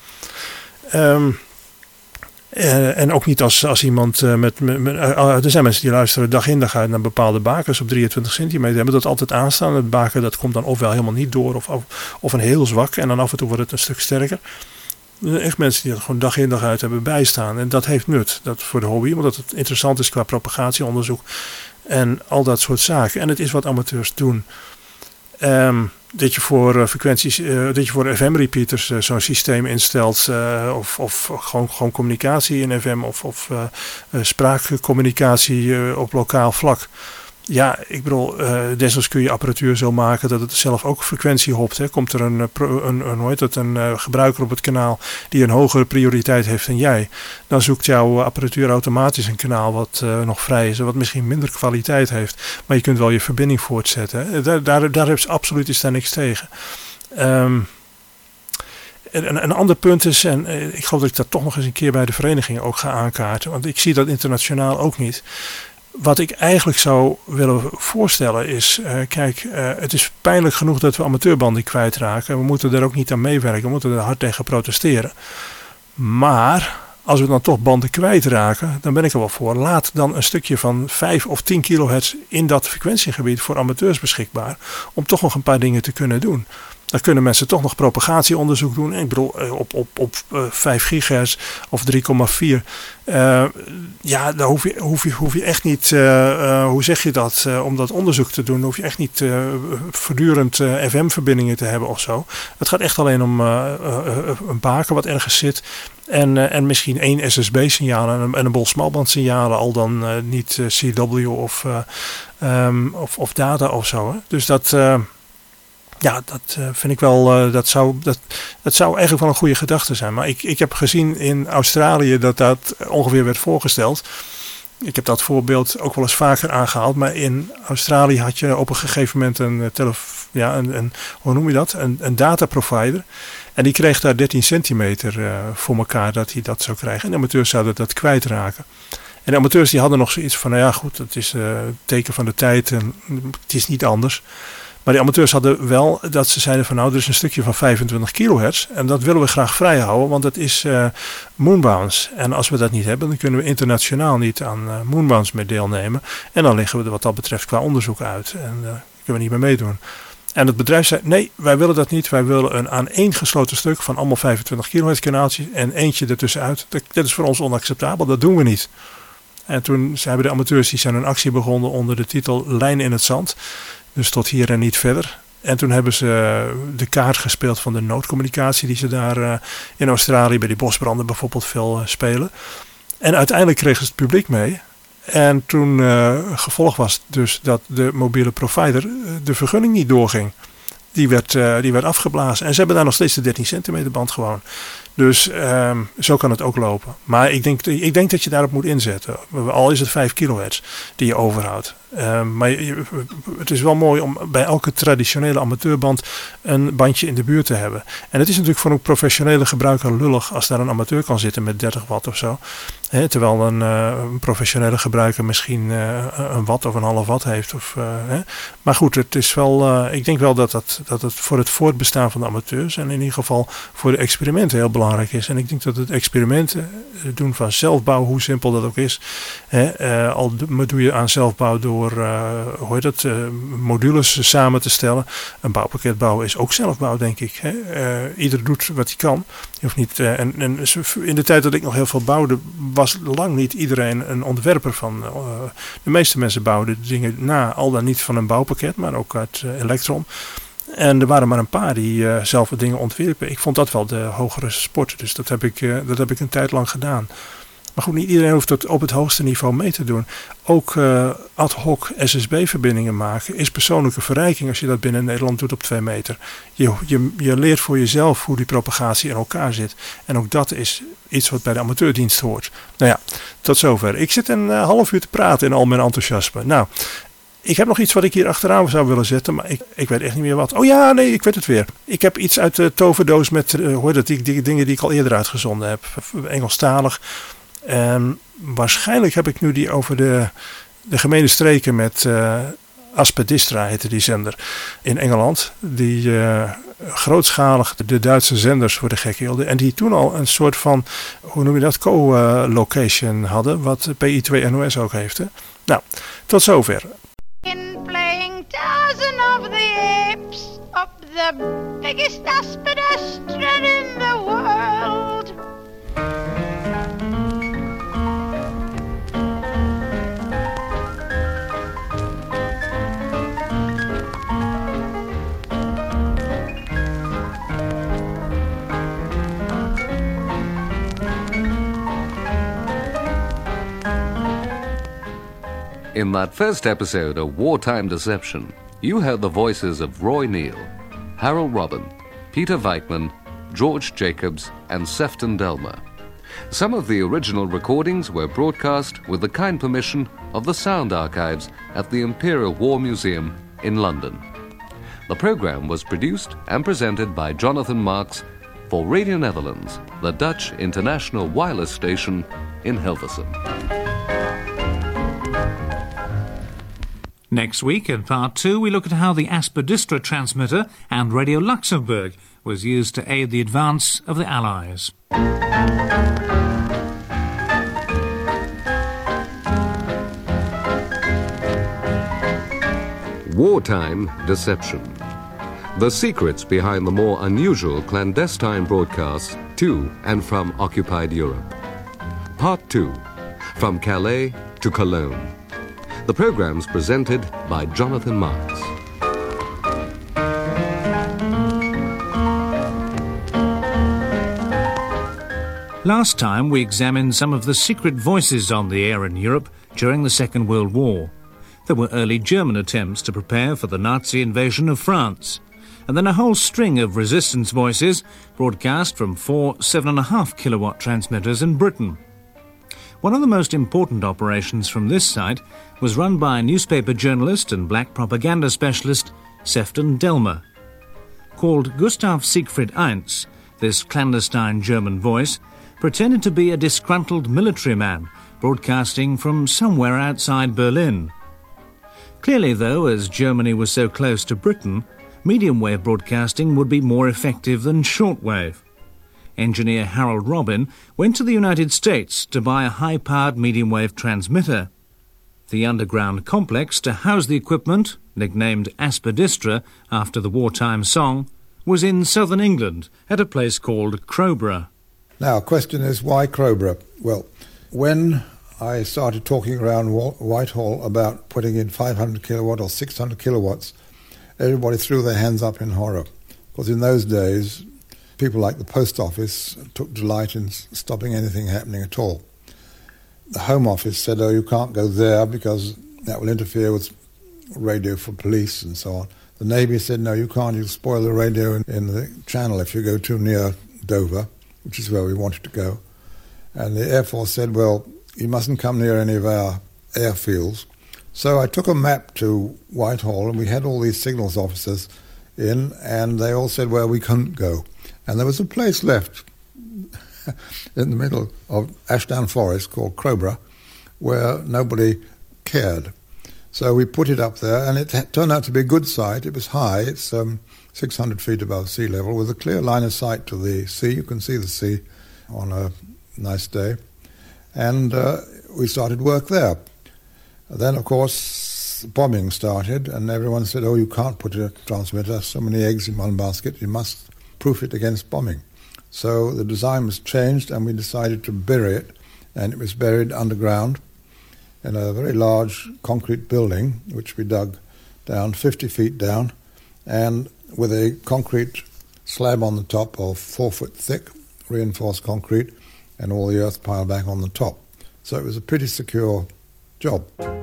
En ook niet als iemand er zijn mensen die luisteren dag in dag uit naar bepaalde bakens op 23 centimeter. Hebben dat altijd aanstaan. Het baken dat komt dan ofwel helemaal niet door of een heel zwak. En dan af en toe wordt het een stuk sterker. Echt mensen die dat gewoon dag in dag uit hebben bijstaan. En dat heeft nut. Dat voor de hobby. Omdat het interessant is qua propagatieonderzoek. En al dat soort zaken. En het is wat amateurs doen. Dat je voor frequenties, dat je voor FM-repeaters zo'n systeem instelt. Of gewoon communicatie in FM. Of spraakcommunicatie op lokaal vlak. Ja, ik bedoel, desnoods kun je apparatuur zo maken dat het zelf ook frequentie hopt. Hè. Komt er een gebruiker op het kanaal die een hogere prioriteit heeft dan jij. Dan zoekt jouw apparatuur automatisch een kanaal wat nog vrij is en wat misschien minder kwaliteit heeft. Maar je kunt wel je verbinding voortzetten. Hè. Daar is absoluut daar niks tegen. Een ander punt is, en ik geloof dat ik dat toch nog eens een keer bij de vereniging ook ga aankaarten, want ik zie dat internationaal ook niet. Wat ik eigenlijk zou willen voorstellen is, het is pijnlijk genoeg dat we amateurbanden kwijtraken. We moeten er ook niet aan meewerken, we moeten er hard tegen protesteren. Maar als we dan toch banden kwijtraken, dan ben ik er wel voor. Laat dan een stukje van 5 of 10 kilohertz in dat frequentiegebied voor amateurs beschikbaar, om toch nog een paar dingen te kunnen doen. Dan kunnen mensen toch nog propagatieonderzoek doen. Ik bedoel, op 5 gigahertz of 3,4. Dan hoef je echt niet, hoe zeg je dat, om dat onderzoek te doen, hoef je echt niet voortdurend FM-verbindingen te hebben of zo. Het gaat echt alleen om een baken wat ergens zit. En misschien 1 SSB-signaal en een bol smalbandsignalen, al dan niet CW of data of zo. Hè. Dus dat vind ik wel, dat zou eigenlijk wel een goede gedachte zijn. Maar ik heb gezien in Australië dat ongeveer werd voorgesteld. Ik heb dat voorbeeld ook wel eens vaker aangehaald. Maar in Australië had je op een gegeven moment een dataprovider. En die kreeg daar 13 centimeter voor elkaar dat hij dat zou krijgen. En de amateurs zouden dat kwijtraken. En de amateurs die hadden nog zoiets van, nou ja goed, het is teken van de tijd en het is niet anders. Maar die amateurs hadden wel dat ze zeiden van nou, er is een stukje van 25 kilohertz. En dat willen we graag vrijhouden, want dat is moonbounce. En als we dat niet hebben, dan kunnen we internationaal niet aan moonbounce meer deelnemen. En dan liggen we er wat dat betreft qua onderzoek uit. En kunnen we niet meer meedoen. En het bedrijf zei, nee, wij willen dat niet. Wij willen een aaneengesloten stuk van allemaal 25 kilohertz kanaaltjes en eentje ertussenuit. Dat is voor ons onacceptabel, dat doen we niet. En toen hebben de amateurs die zijn een actie begonnen onder de titel Lijn in het zand. Dus tot hier en niet verder. En toen hebben ze de kaart gespeeld van de noodcommunicatie die ze daar in Australië bij die bosbranden bijvoorbeeld veel spelen. En uiteindelijk kregen ze het publiek mee. En toen gevolg was dus dat de mobiele provider de vergunning niet doorging. Die werd afgeblazen. En ze hebben daar nog steeds de 13 centimeter band gewoon. Dus zo kan het ook lopen. Maar ik denk dat je daarop moet inzetten. Al is het 5 kilohertz die je overhoudt. Maar het is wel mooi om bij elke traditionele amateurband een bandje in de buurt te hebben. En het is natuurlijk voor een professionele gebruiker lullig als daar een amateur kan zitten met 30 watt of zo. Terwijl een professionele gebruiker misschien een watt of een half watt heeft. Maar goed, het is wel, ik denk wel dat het voor het voortbestaan van de amateurs en in ieder geval voor de experimenten heel belangrijk is. En ik denk dat het experimenten doen van zelfbouw, hoe simpel dat ook is. Al doe je aan zelfbouw door modules samen te stellen. Een bouwpakket bouwen is ook zelfbouw, denk ik. Ieder doet wat hij kan. Je hoeft niet, en in de tijd dat ik nog heel veel bouwde, was lang niet iedereen een ontwerper van. De meeste mensen bouwden dingen na, al dan niet van een bouwpakket, maar ook uit Electron. En er waren maar een paar die zelf wat dingen ontwierpen. Ik vond dat wel de hogere sport, dus dat heb ik een tijd lang gedaan. Maar goed, niet iedereen hoeft het op het hoogste niveau mee te doen. Ook ad hoc SSB-verbindingen maken is persoonlijke verrijking als je dat binnen Nederland doet op 2 meter. Je leert voor jezelf hoe die propagatie in elkaar zit. En ook dat is iets wat bij de amateurdienst hoort. Nou ja, tot zover. Ik zit een half uur te praten in al mijn enthousiasme. Nou, ik heb nog iets wat ik hier achteraan zou willen zetten, maar ik weet echt niet meer wat. Oh ja, nee, ik weet het weer. Ik heb iets uit de toverdoos met die dingen die ik al eerder uitgezonden heb. Engelstalig. Waarschijnlijk heb ik nu die over de gemene streken met Aspedistra heette die zender in Engeland. Die grootschalig de Duitse zenders voor de gek hielden. En die toen al een soort van, hoe noem je dat, co-location hadden. Wat PI2 NOS ook heeft. Hè? Nou, tot zover. In playing Tarzan of the Apes up the biggest Aspidistra in the world. In that first episode of Wartime Deception, you heard the voices of Roy Neal, Harold Robin, Peter Veitman, George Jacobs, and Sefton Delmer. Some of the original recordings were broadcast with the kind permission of the Sound Archives at the Imperial War Museum in London. The program was produced and presented by Jonathan Marks for Radio Netherlands, the Dutch international wireless station in Hilversum. Next week, in Part 2, we look at how the Aspidistra transmitter and Radio Luxembourg was used to aid the advance of the Allies. Wartime deception. The secrets behind the more unusual clandestine broadcasts to and from occupied Europe. Part 2. From Calais to Cologne. The program's presented by Jonathan Marks. Last time we examined some of the secret voices on the air in Europe during the Second World War. There were early German attempts to prepare for the Nazi invasion of France, and then a whole string of resistance voices broadcast from 4 7.5 kilowatt transmitters in Britain. One of the most important operations from this site was run by newspaper journalist and black propaganda specialist Sefton Delmer. Called Gustav Siegfried Eins, this clandestine German voice pretended to be a disgruntled military man broadcasting from somewhere outside Berlin. Clearly, though, as Germany was so close to Britain, medium-wave broadcasting would be more effective than shortwave. Engineer Harold Robin went to the United States to buy a high-powered medium-wave transmitter. The underground complex to house the equipment, nicknamed Aspidistra after the wartime song, was in southern England at a place called Crowborough. Now, question is, why Crowborough? Well, when I started talking around Whitehall about putting in 500 kilowatt or 600 kilowatts, everybody threw their hands up in horror. Because in those days, people like the post office took delight in stopping anything happening at all. The Home Office said, oh, you can't go there because that will interfere with radio for police and so on. The Navy said, no, you can't, you'll spoil the radio in the channel if you go too near Dover, which is where we wanted to go. And the Air Force said, well, you mustn't come near any of our airfields. So I took a map to Whitehall, and we had all these signals officers in, and they all said, well, we couldn't go. And there was a place left in the middle of Ashdown Forest called Crowborough where nobody cared. So we put it up there, and it turned out to be a good site. It was high. It's 600 feet above sea level with a clear line of sight to the sea. You can see the sea on a nice day. And we started work there. Then, of course, bombing started, and everyone said, oh, you can't put a transmitter, so many eggs in one basket, you must proof it against bombing. So the design was changed, and we decided to bury it, and it was buried underground in a very large concrete building, which we dug down 50 feet down, and with a concrete slab on the top of 4 foot thick, reinforced concrete, and all the earth piled back on the top. So it was a pretty secure job.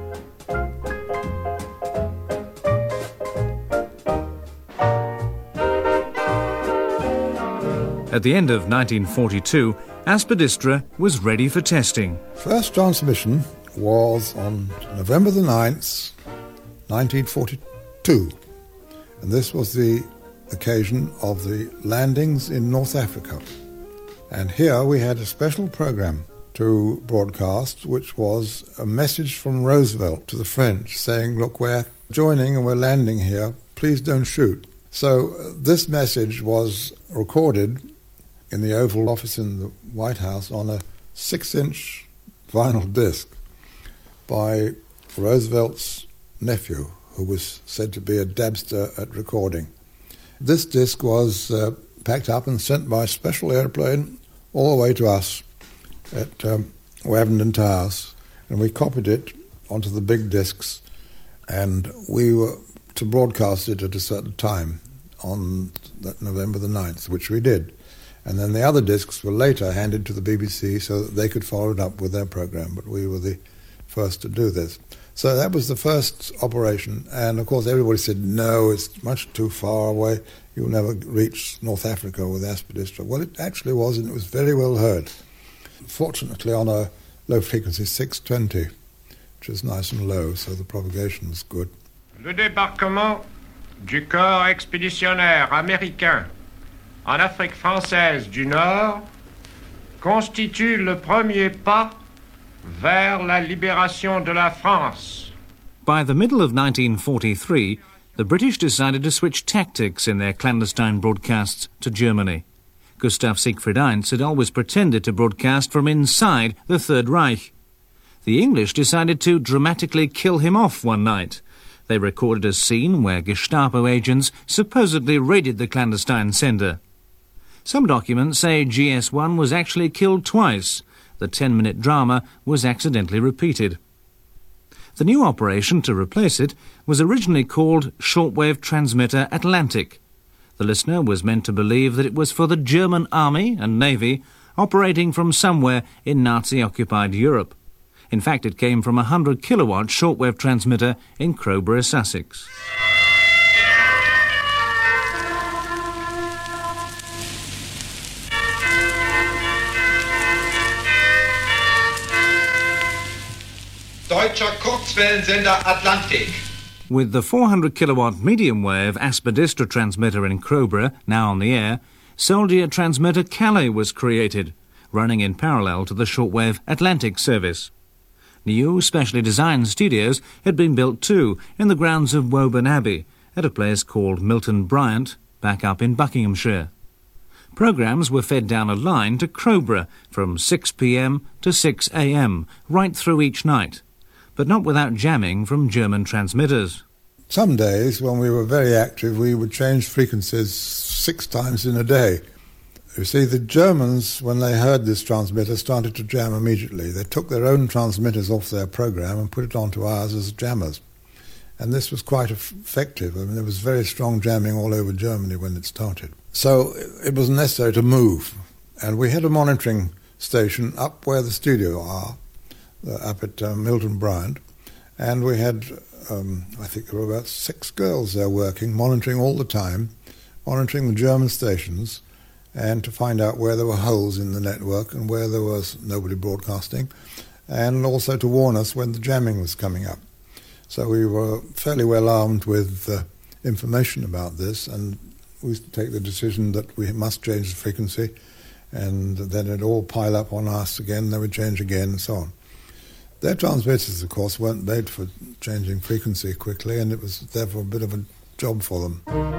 At the end of 1942, Aspidistra was ready for testing. First transmission was on November the 9th, 1942. And this was the occasion of the landings in North Africa. And here we had a special program to broadcast, which was a message from Roosevelt to the French saying, look, we're joining and we're landing here, please don't shoot. So this message was recorded in the Oval Office in the White House on a 6-inch vinyl disc by Roosevelt's nephew, who was said to be a dabster at recording. This disc was packed up and sent by special airplane all the way to us at Wavendon Towers, and we copied it onto the big discs, and we were to broadcast it at a certain time on that November the 9th, which we did. And then the other discs were later handed to the BBC so that they could follow it up with their program, but we were the first to do this. So that was the first operation, and of course everybody said, no, it's much too far away, you'll never reach North Africa with Aspidistra. Well, it actually was, and it was very well heard. Fortunately on a low frequency 620, which was nice and low, so the propagation was good. Le débarquement du corps expéditionnaire américain en Afrique française du Nord constitue le premier pas vers la libération de la France. By the middle of 1943, the British decided to switch tactics in their clandestine broadcasts to Germany. Gustav Siegfried Eins had always pretended to broadcast from inside the Third Reich. The English decided to dramatically kill him off one night. They recorded a scene where Gestapo agents supposedly raided the clandestine sender. Some documents say GS1 was actually killed twice. The 10-minute drama was accidentally repeated. The new operation to replace it was originally called Shortwave Transmitter Atlantic. The listener was meant to believe that it was for the German Army and Navy operating from somewhere in Nazi-occupied Europe. In fact, it came from a 100-kilowatt shortwave transmitter in Crowborough, Sussex. Deutscher Kurzwellensender Atlantik. With the 400-kilowatt medium-wave Aspidistra transmitter in Crowborough now on the air, soldier transmitter Calais was created, running in parallel to the shortwave Atlantic service. New, specially designed studios had been built too in the grounds of Woburn Abbey, at a place called Milton Bryant, back up in Buckinghamshire. Programmes were fed down a line to Crowborough from 6 p.m. to 6 a.m, right through each night, but not without jamming from German transmitters. Some days, when we were very active, we would change frequencies 6 times in a day. You see, the Germans, when they heard this transmitter, started to jam immediately. They took their own transmitters off their program and put it onto ours as jammers. And this was quite effective. I mean, there was very strong jamming all over Germany when it started. So it was necessary to move. And we had a monitoring station up where the studio are, up at Milton Bryant. And we had, I think there were about 6 girls there working, monitoring all the time, monitoring the German stations, and to find out where there were holes in the network and where there was nobody broadcasting, and also to warn us when the jamming was coming up. So we were fairly well armed with information about this, and we used to take the decision that we must change the frequency, and then it'd all pile up on us again, then we'd change again, and so on. Their transmitters, of course, weren't made for changing frequency quickly, and it was therefore a bit of a job for them.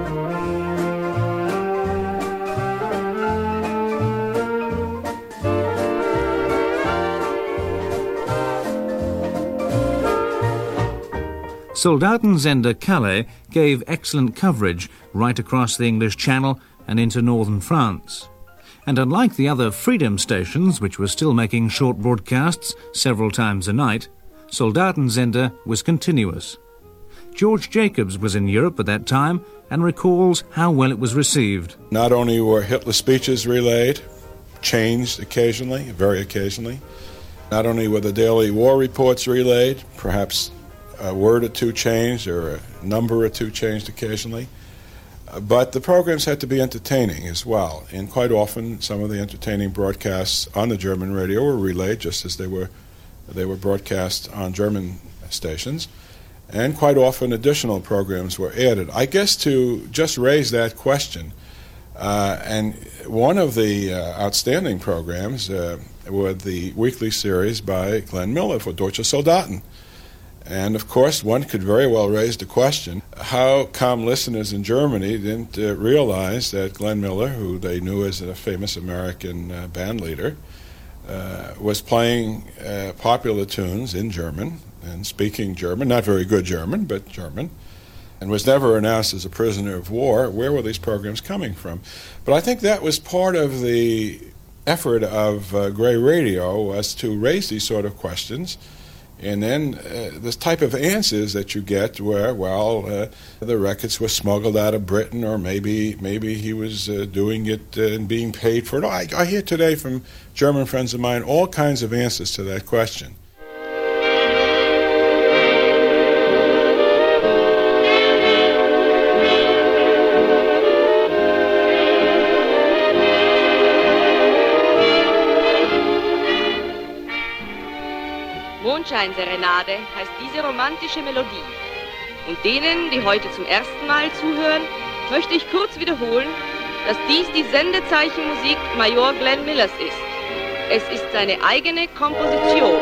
Soldatensender Calais gave excellent coverage right across the English Channel and into northern France. And unlike the other Freedom stations, which were still making short broadcasts several times a night, Soldatensender was continuous. George Jacobs was in Europe at that time and recalls how well it was received. Not only were Hitler's speeches relayed, changed occasionally, very occasionally, not only were the daily war reports relayed, perhaps a word or two changed or a number or two changed occasionally, but the programs had to be entertaining as well. And quite often some of the entertaining broadcasts on the German radio were relayed just as they were broadcast on German stations. And quite often additional programs were added. I guess to just raise that question, and one of the outstanding programs were the weekly series by Glenn Miller for Deutsche Soldaten. And of course, one could very well raise the question, how come listeners in Germany didn't realize that Glenn Miller, who they knew as a famous American band leader, was playing popular tunes in German and speaking German, not very good German, but German, and was never announced as a prisoner of war. Where were these programs coming from? But I think that was part of the effort of Grey Radio, was to raise these sort of questions. And then this type of answers that you get where, well, the records were smuggled out of Britain, or maybe he was doing it and being paid for it. I hear today from German friends of mine all kinds of answers to that question. Mondscheinserenade heißt diese romantische Melodie. Und denen, die heute zum ersten Mal zuhören, möchte ich kurz wiederholen, dass dies die Sendezeichenmusik Major Glenn Millers ist. Es ist seine eigene Komposition.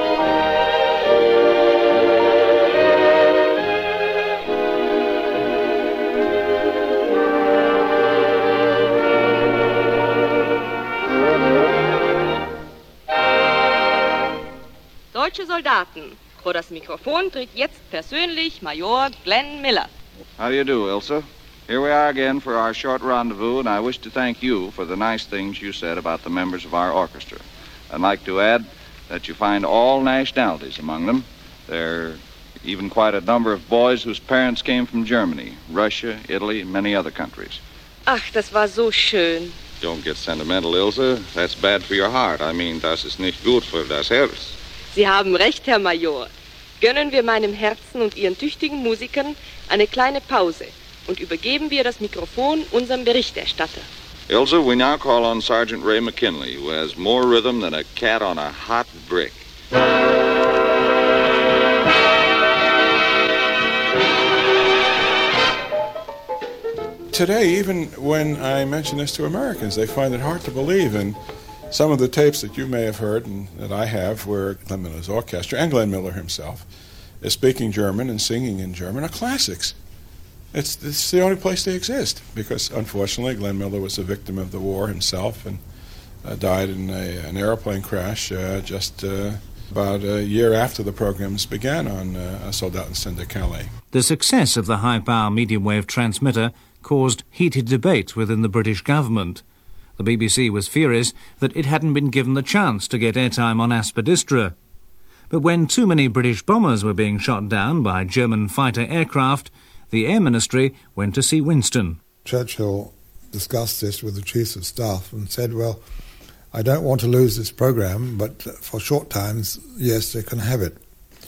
Deutsche Soldaten. Vor das Mikrofon tritt jetzt persönlich Major Glenn Miller. How do you do, Ilse? Here we are again for our short rendezvous, and I wish to thank you for the nice things you said about the members of our orchestra. I'd like to add that you find all nationalities among them. There are even quite a number of boys whose parents came from Germany, Russia, Italy, and many other countries. Ach, das war so schön. Don't get sentimental, Ilse. That's bad for your heart. I mean, das ist nicht gut für das Herz. Sie haben recht, Herr Major. Gönnen wir meinem Herzen und Ihren tüchtigen Musikern eine kleine Pause und übergeben wir das Mikrofon unserem Berichterstatter. Ilse, we now call on Sergeant Ray McKinley, who has more rhythm than a cat on a hot brick. Today, even when I mention this to Americans, they find it hard to believe. And some of the tapes that you may have heard and that I have, where Glenn Miller's orchestra and Glenn Miller himself is speaking German and singing in German, are classics. It's the only place they exist, because unfortunately Glenn Miller was a victim of the war himself and died in an airplane crash just about a year after the programs began on Soldaten sind der Calais. The success of the high-power medium-wave transmitter caused heated debate within the British government. The BBC was furious that it hadn't been given the chance to get airtime on Aspidistra. But when too many British bombers were being shot down by German fighter aircraft, the Air Ministry went to see Winston. Churchill discussed this with the chiefs of staff and said, well, I don't want to lose this programme, but for short times, yes, they can have it.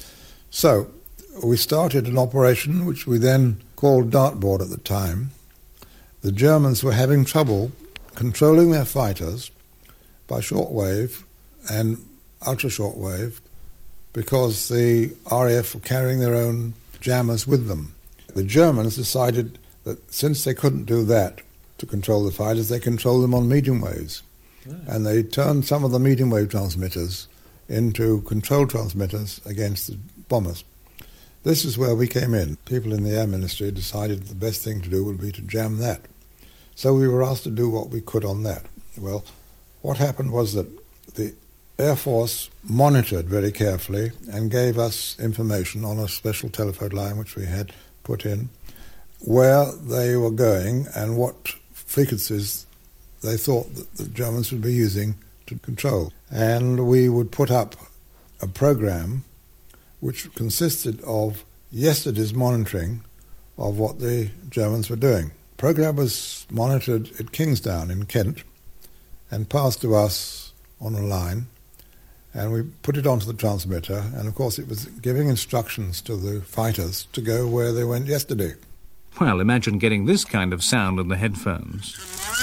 So we started an operation which we then called Dartboard at the time. The Germans were having trouble controlling their fighters by shortwave and ultra-shortwave because the RAF were carrying their own jammers with them. The Germans decided that since they couldn't do that to control the fighters, they controlled them on medium waves. Right. And they turned some of the medium wave transmitters into control transmitters against the bombers. This is where we came in. People in the Air Ministry decided the best thing to do would be to jam that. So we were asked to do what we could on that. Well, what happened was that the Air Force monitored very carefully and gave us information on a special telephone line which we had put in, where they were going and what frequencies they thought that the Germans would be using to control. And we would put up a program which consisted of yesterday's monitoring of what the Germans were doing. The program was monitored at Kingsdown in Kent and passed to us on a line, and we put it onto the transmitter, and of course it was giving instructions to the fighters to go where they went yesterday. Well, imagine getting this kind of sound in the headphones.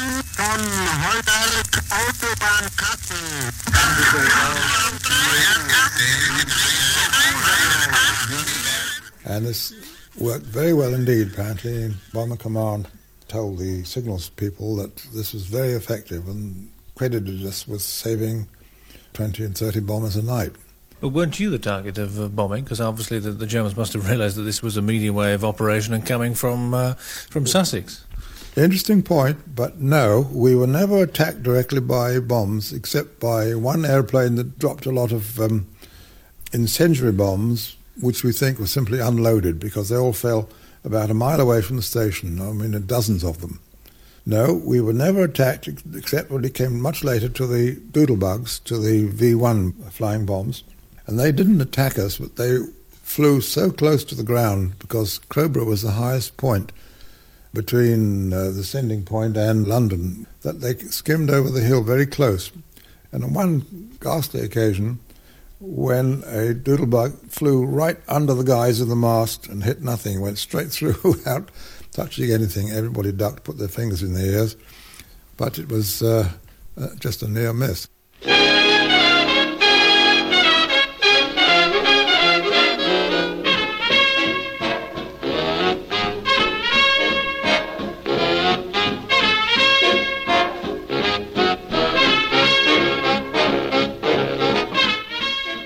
And this worked very well indeed, apparently. Bomber Command told the signals people that this was very effective and credited us with saving 20 and 30 bombers a night. But weren't you the target of bombing? Because obviously the Germans must have realised that this was a medium wave operation and coming from Sussex. Interesting point, but no, we were never attacked directly by bombs except by one airplane that dropped a lot of incendiary bombs, which we think were simply unloaded because they all fell about a mile away from the station. I mean, dozens of them. No, we were never attacked except when it came much later to the Doodlebugs, to the V-1 flying bombs. And they didn't attack us, but they flew so close to the ground because Crowborough was the highest point between the sending point and London that they skimmed over the hill very close. And on one ghastly occasion, when a Doodlebug flew right under the guys of the mast and hit nothing, went straight through without touching anything. Everybody ducked, put their fingers in their ears. But it was just a near miss.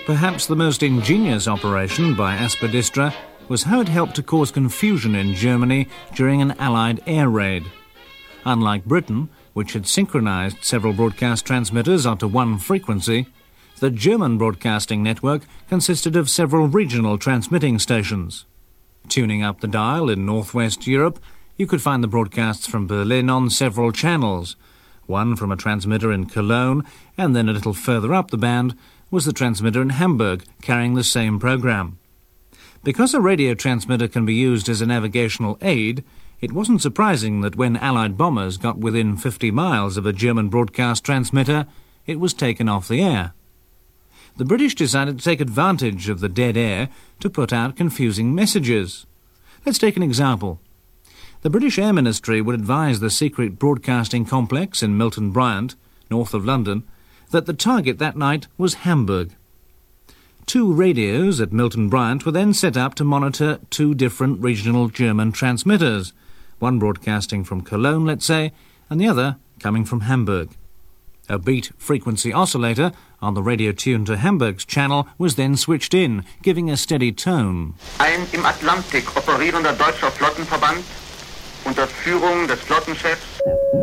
Perhaps the most ingenious operation by Aspidistra was how it helped to cause confusion in Germany during an Allied air raid. Unlike Britain, which had synchronised several broadcast transmitters onto one frequency, the German broadcasting network consisted of several regional transmitting stations. Tuning up the dial in northwest Europe, you could find the broadcasts from Berlin on several channels. One from a transmitter in Cologne, and then a little further up the band was the transmitter in Hamburg, carrying the same programme. Because a radio transmitter can be used as a navigational aid, it wasn't surprising that when Allied bombers got within 50 miles of a German broadcast transmitter, it was taken off the air. The British decided to take advantage of the dead air to put out confusing messages. Let's take an example. The British Air Ministry would advise the secret broadcasting complex in Milton Bryant, north of London, that the target that night was Hamburg. 2 radios at Milton Bryant were then set up to monitor 2 different regional German transmitters, one broadcasting from Cologne, let's say, and the other coming from Hamburg. A beat frequency oscillator on the radio tuned to Hamburg's channel was then switched in, giving a steady tone. Ein im Atlantik operierender deutscher Flottenverband unter Führung des Flottenchefs.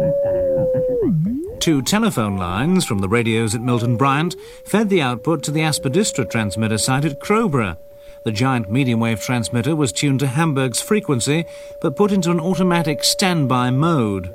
2 telephone lines from the radios at Milton Bryant fed the output to the Aspidistra transmitter site at Crowborough. The giant medium-wave transmitter was tuned to Hamburg's frequency, but put into an automatic standby mode.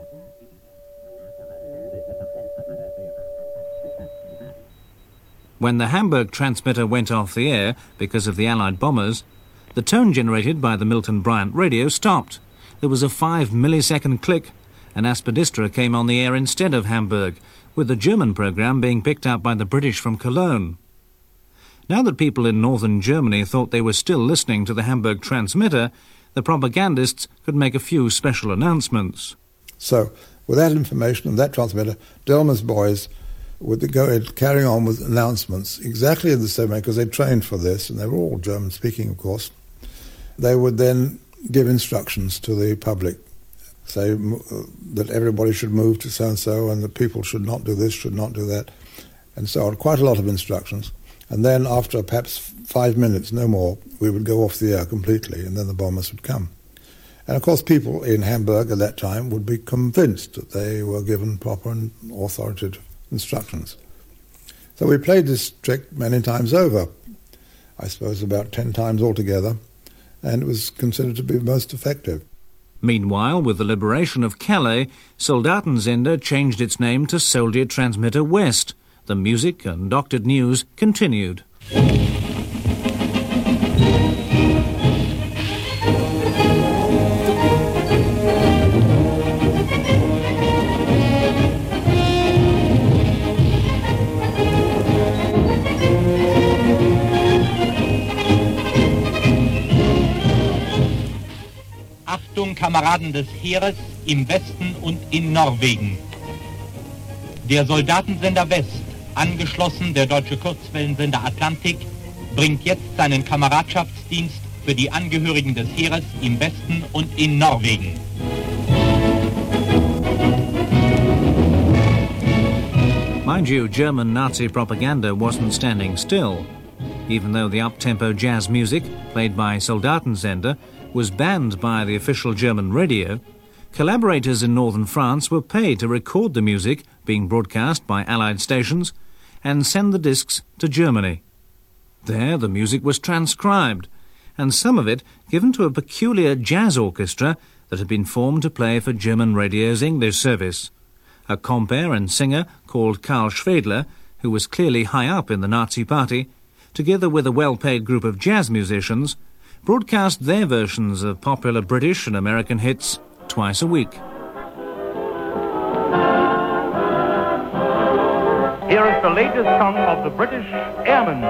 When the Hamburg transmitter went off the air because of the Allied bombers, the tone generated by the Milton Bryant radio stopped. There was a 5-millisecond click, and Aspidistra came on the air instead of Hamburg, with the German programme being picked up by the British from Cologne. Now that people in northern Germany thought they were still listening to the Hamburg transmitter, the propagandists could make a few special announcements. So, with that information and that transmitter, Delmer's boys would go in carrying on with announcements exactly in the same way, because they trained for this, and they were all German-speaking, of course. They would then give instructions to the public, say that everybody should move to so-and-so, and the people should not do this, should not do that, and so on. Quite a lot of instructions. And then after perhaps 5 minutes, no more, we would go off the air completely, and then the bombers would come. And of course people in Hamburg at that time would be convinced that they were given proper and authoritative instructions. So we played this trick many times over, I suppose about 10 times altogether, and it was considered to be most effective. Meanwhile, with the liberation of Calais, Soldatensender changed its name to Soldier Transmitter West. The music and doctored news continued. Achtung, Kameraden des Heeres im Westen und in Norwegen. Der Soldatensender West, angeschlossen der deutsche Kurzwellensender Atlantik, bringt jetzt seinen Kameradschaftsdienst für die Angehörigen des Heeres im Westen und in Norwegen. Mind you, German Nazi propaganda wasn't standing still. Even though the up-tempo jazz music, played by Soldatensender, was banned by the official German radio, collaborators in northern France were paid to record the music being broadcast by Allied stations and send the discs to Germany. There the music was transcribed, and some of it given to a peculiar jazz orchestra that had been formed to play for German radio's English service. A compere and singer called Karl Schwedler, who was clearly high up in the Nazi party, together with a well-paid group of jazz musicians, broadcast their versions of popular British and American hits twice a week. Here is the latest song of the British Airmen.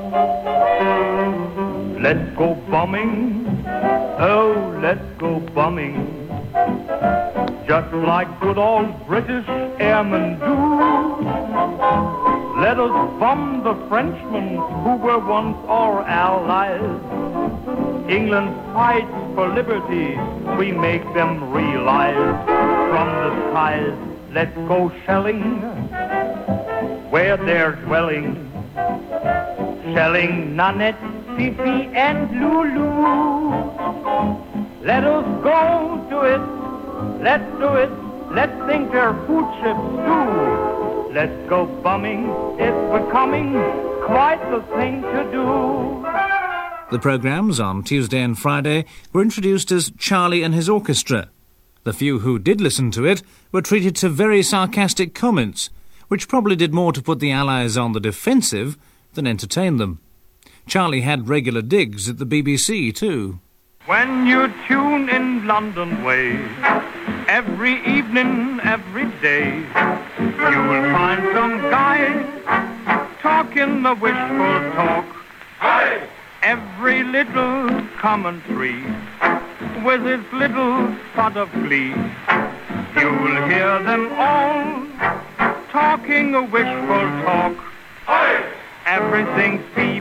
Let's go bombing, oh, let's go bombing, just like good old British airmen do. Let us bomb the Frenchmen who were once our allies. England fights for liberty, we make them realize. From the skies, let's go shelling where they're dwelling. selling Nanette, Fifi, and Lulu. Let us go to it, let's do it, let's think their food ships too. Let's go bumming, it's becoming quite the thing to do. The programmes on Tuesday and Friday were introduced as Charlie and His Orchestra. The few who did listen to it were treated to very sarcastic comments, which probably did more to put the Allies on the defensive than entertain them. Charlie had regular digs at the BBC too. When you tune in London way, every evening, every day, you will find some guy talking the wishful talk. Aye. Every little commentary with its little spot of glee. You'll hear them all talking a wishful talk. Aye. Everything's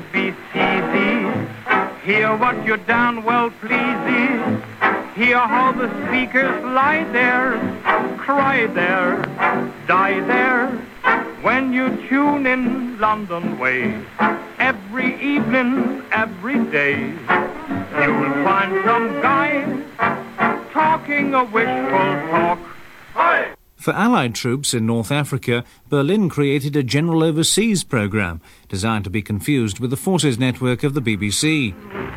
BBC. Hear what you damn well please. Hear how the speakers lie there, cry there, die there. When you tune in London way, every evening, every day, you will find some guy talking a wishful talk. Aye. For Allied troops in North Africa, Berlin created a General Overseas programme designed to be confused with the forces network of the BBC.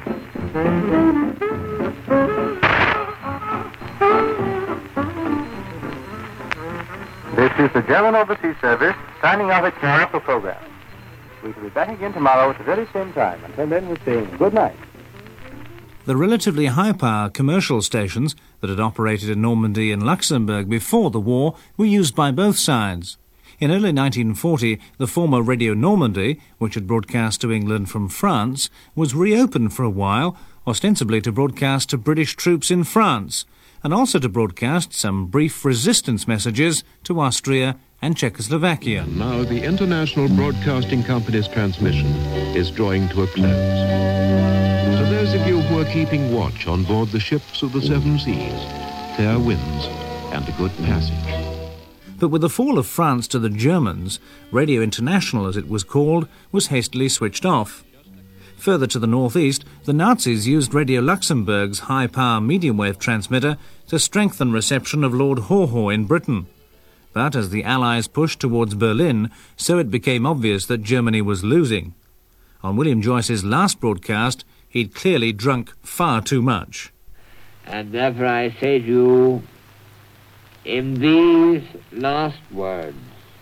This is the German Overseas Service signing off its commercial program. We shall be back again tomorrow at the very same time. Until then, we're saying good night. The relatively high-power commercial stations that had operated in Normandy and Luxembourg before the war were used by both sides. In early 1940, the former Radio Normandy, which had broadcast to England from France, was reopened for a while, ostensibly to broadcast to British troops in France, and also to broadcast some brief resistance messages to Austria and Czechoslovakia. And now the International Broadcasting Company's transmission is drawing to a close. To those of you who are keeping watch on board the ships of the seven seas, fair winds and a good passage. But with the fall of France to the Germans, Radio International, as it was called, was hastily switched off. Further to the northeast, the Nazis used Radio Luxembourg's high-power medium-wave transmitter to strengthen reception of Lord Haw Haw in Britain. But as the Allies pushed towards Berlin, so it became obvious that Germany was losing. On William Joyce's last broadcast, he'd clearly drunk far too much. And therefore I say to you, in these last words,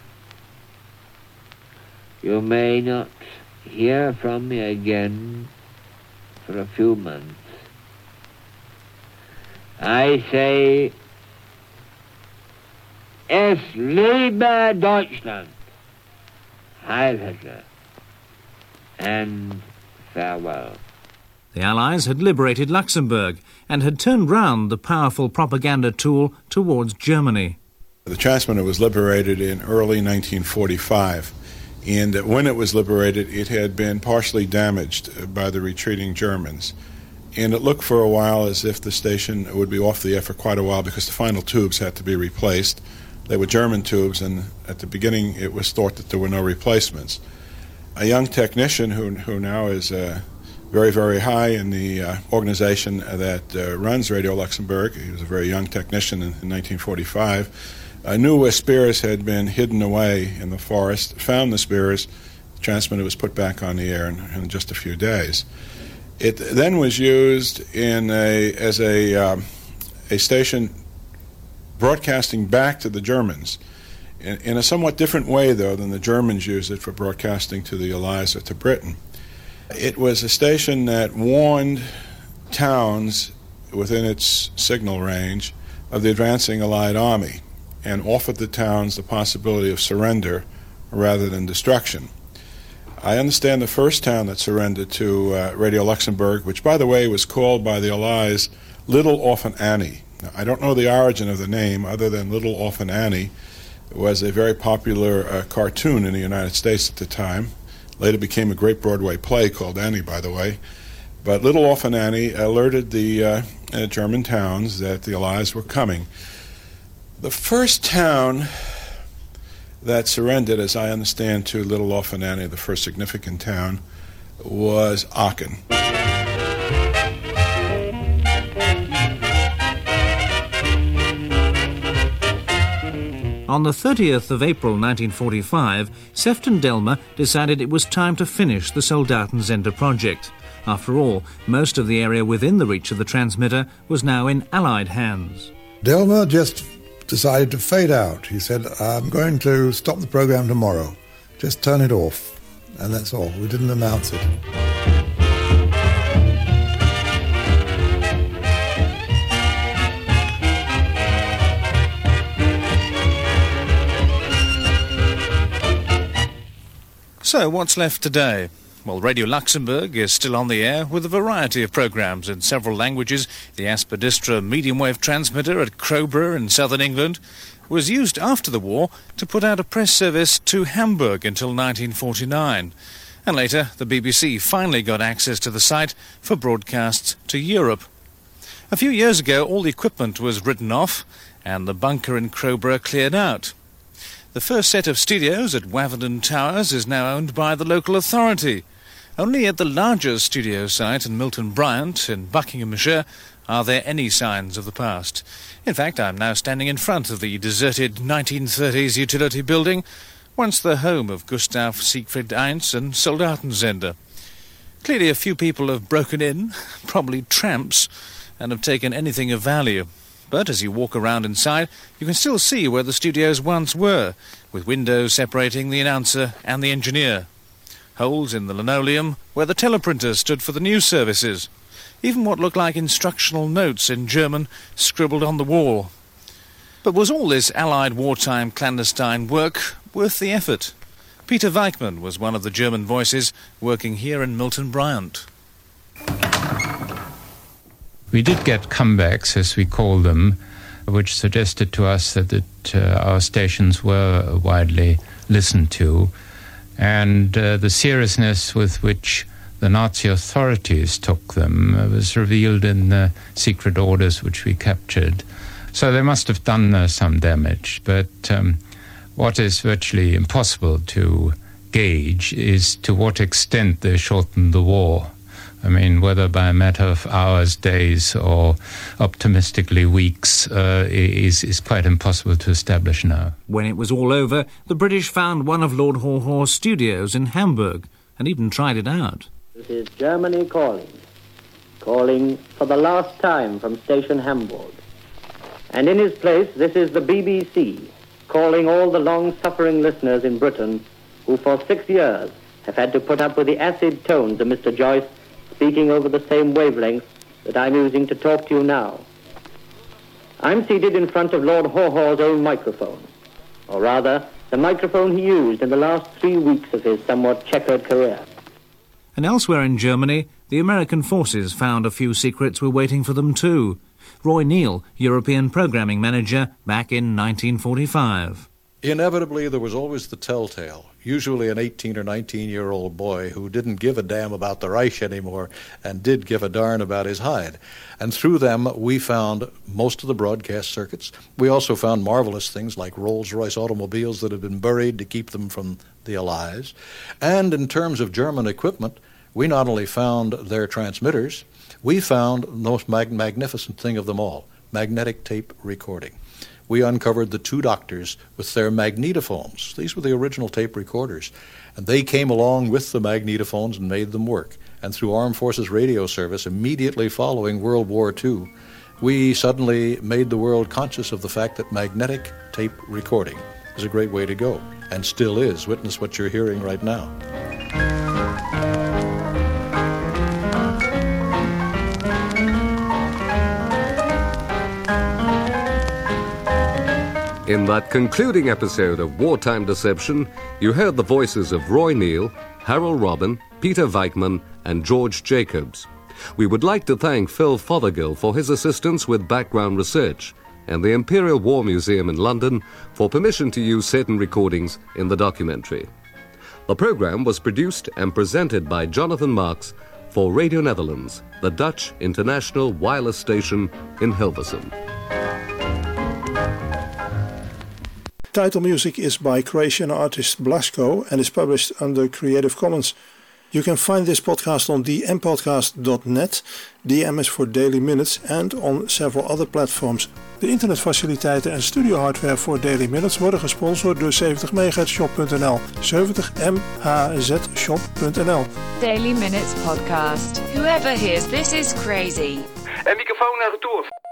you may not hear from me again for a few months. I say, Es lebe Deutschland, Heil Hitler, and farewell. The Allies had liberated Luxembourg and had turned round the powerful propaganda tool towards Germany. The transmitter was liberated in early 1945, and when it was liberated, it had been partially damaged by the retreating Germans. And it looked for a while as if the station would be off the air for quite a while because the final tubes had to be replaced. They were German tubes, and at the beginning it was thought that there were no replacements. A young technician who now is very, very high in the organization that runs Radio Luxembourg, he was a very young technician in 1945, knew where spears had been hidden away in the forest, found the spears. The transmitter was put back on the air in just a few days. It then was used as a station broadcasting back to the Germans in a somewhat different way, though, than the Germans used it for broadcasting to the Allies or to Britain. It was a station that warned towns within its signal range of the advancing Allied army and offered the towns the possibility of surrender rather than destruction. I understand the first town that surrendered to Radio Luxembourg, which, by the way, was called by the Allies Little Orphan Annie. Now, I don't know the origin of the name other than Little Orphan Annie. It was a very popular cartoon in the United States at the time. Later became a great Broadway play called Annie, by the way. But Little Orphan Annie alerted the German towns that the Allies were coming. The first town that surrendered, as I understand, to Little Orphan Annie, the first significant town, was Aachen. On the 30th of April 1945, Sefton-Delmer decided it was time to finish the Soldatensender project. After all, most of the area within the reach of the transmitter was now in Allied hands. Delmer just decided to fade out. He said, I'm going to stop the program tomorrow. Just turn it off. And that's all. We didn't announce it. So, what's left today? Well, Radio Luxembourg is still on the air with a variety of programmes in several languages. The Aspidistra medium-wave transmitter at Crowborough in southern England was used after the war to put out a press service to Hamburg until 1949. And later, the BBC finally got access to the site for broadcasts to Europe. A few years ago, all the equipment was written off and the bunker in Crowborough cleared out. The first set of studios at Wavendon Towers is now owned by the local authority. Only at the larger studio site in Milton Bryant in Buckinghamshire are there any signs of the past. In fact, I'm now standing in front of the deserted 1930s utility building, once the home of Gustav Siegfried Eins and Soldatensender. Clearly a few people have broken in, probably tramps, and have taken anything of value. But as you walk around inside, you can still see where the studios once were, with windows separating the announcer and the engineer. Holes in the linoleum where the teleprinter stood for the news services. Even what looked like instructional notes in German scribbled on the wall. But was all this Allied wartime clandestine work worth the effort? Peter Weichmann was one of the German voices working here in Milton Bryant. We did get comebacks, as we call them, which suggested to us that our stations were widely listened to, and the seriousness with which the Nazi authorities took them was revealed in the secret orders which we captured. So they must have done some damage, but what is virtually impossible to gauge is to what extent they shortened the war. I mean, whether by a matter of hours, days, or optimistically weeks is quite impossible to establish now. When it was all over, the British found one of Lord Haw Haw's studios in Hamburg and even tried it out. This is Germany calling for the last time from Station Hamburg. And in his place, this is the BBC, calling all the long-suffering listeners in Britain who for 6 years have had to put up with the acid tones of Mr. Joyce speaking over the same wavelength that I'm using to talk to you now. I'm seated in front of Lord Haw Haw's own microphone, or rather, the microphone he used in the last 3 weeks of his somewhat checkered career. And elsewhere in Germany, the American forces found a few secrets were waiting for them too. Roy Neal, European Programming Manager, back in 1945. Inevitably, there was always the telltale, usually an 18 or 19-year-old boy who didn't give a damn about the Reich anymore and did give a darn about his hide. And through them, we found most of the broadcast circuits. We also found marvelous things like Rolls-Royce automobiles that had been buried to keep them from the Allies. And in terms of German equipment, we not only found their transmitters, we found the most magnificent thing of them all, magnetic tape recording. We uncovered the two doctors with their magnetophones. These were the original tape recorders. And they came along with the magnetophones and made them work. And through Armed Forces Radio Service, immediately following World War II, we suddenly made the world conscious of the fact that magnetic tape recording is a great way to go, and still is. Witness what you're hearing right now. In that concluding episode of Wartime Deception, you heard the voices of Roy Neal, Harold Robin, Peter Weichmann, and George Jacobs. We would like to thank Phil Fothergill for his assistance with background research, and the Imperial War Museum in London for permission to use certain recordings in the documentary. The program was produced and presented by Jonathan Marks for Radio Netherlands, the Dutch international wireless station in Hilversum. Title music is by Croatian artist Blasko and is published under Creative Commons. You can find this podcast on dmpodcast.net, DM is for Daily Minutes, and on several other platforms. De internetfaciliteiten en studiohardware voor Daily Minutes worden gesponsord door 70mhzshop.nl, 70mhzshop.nl. Daily Minutes Podcast. Whoever hears this is crazy. En microfoon naar retour.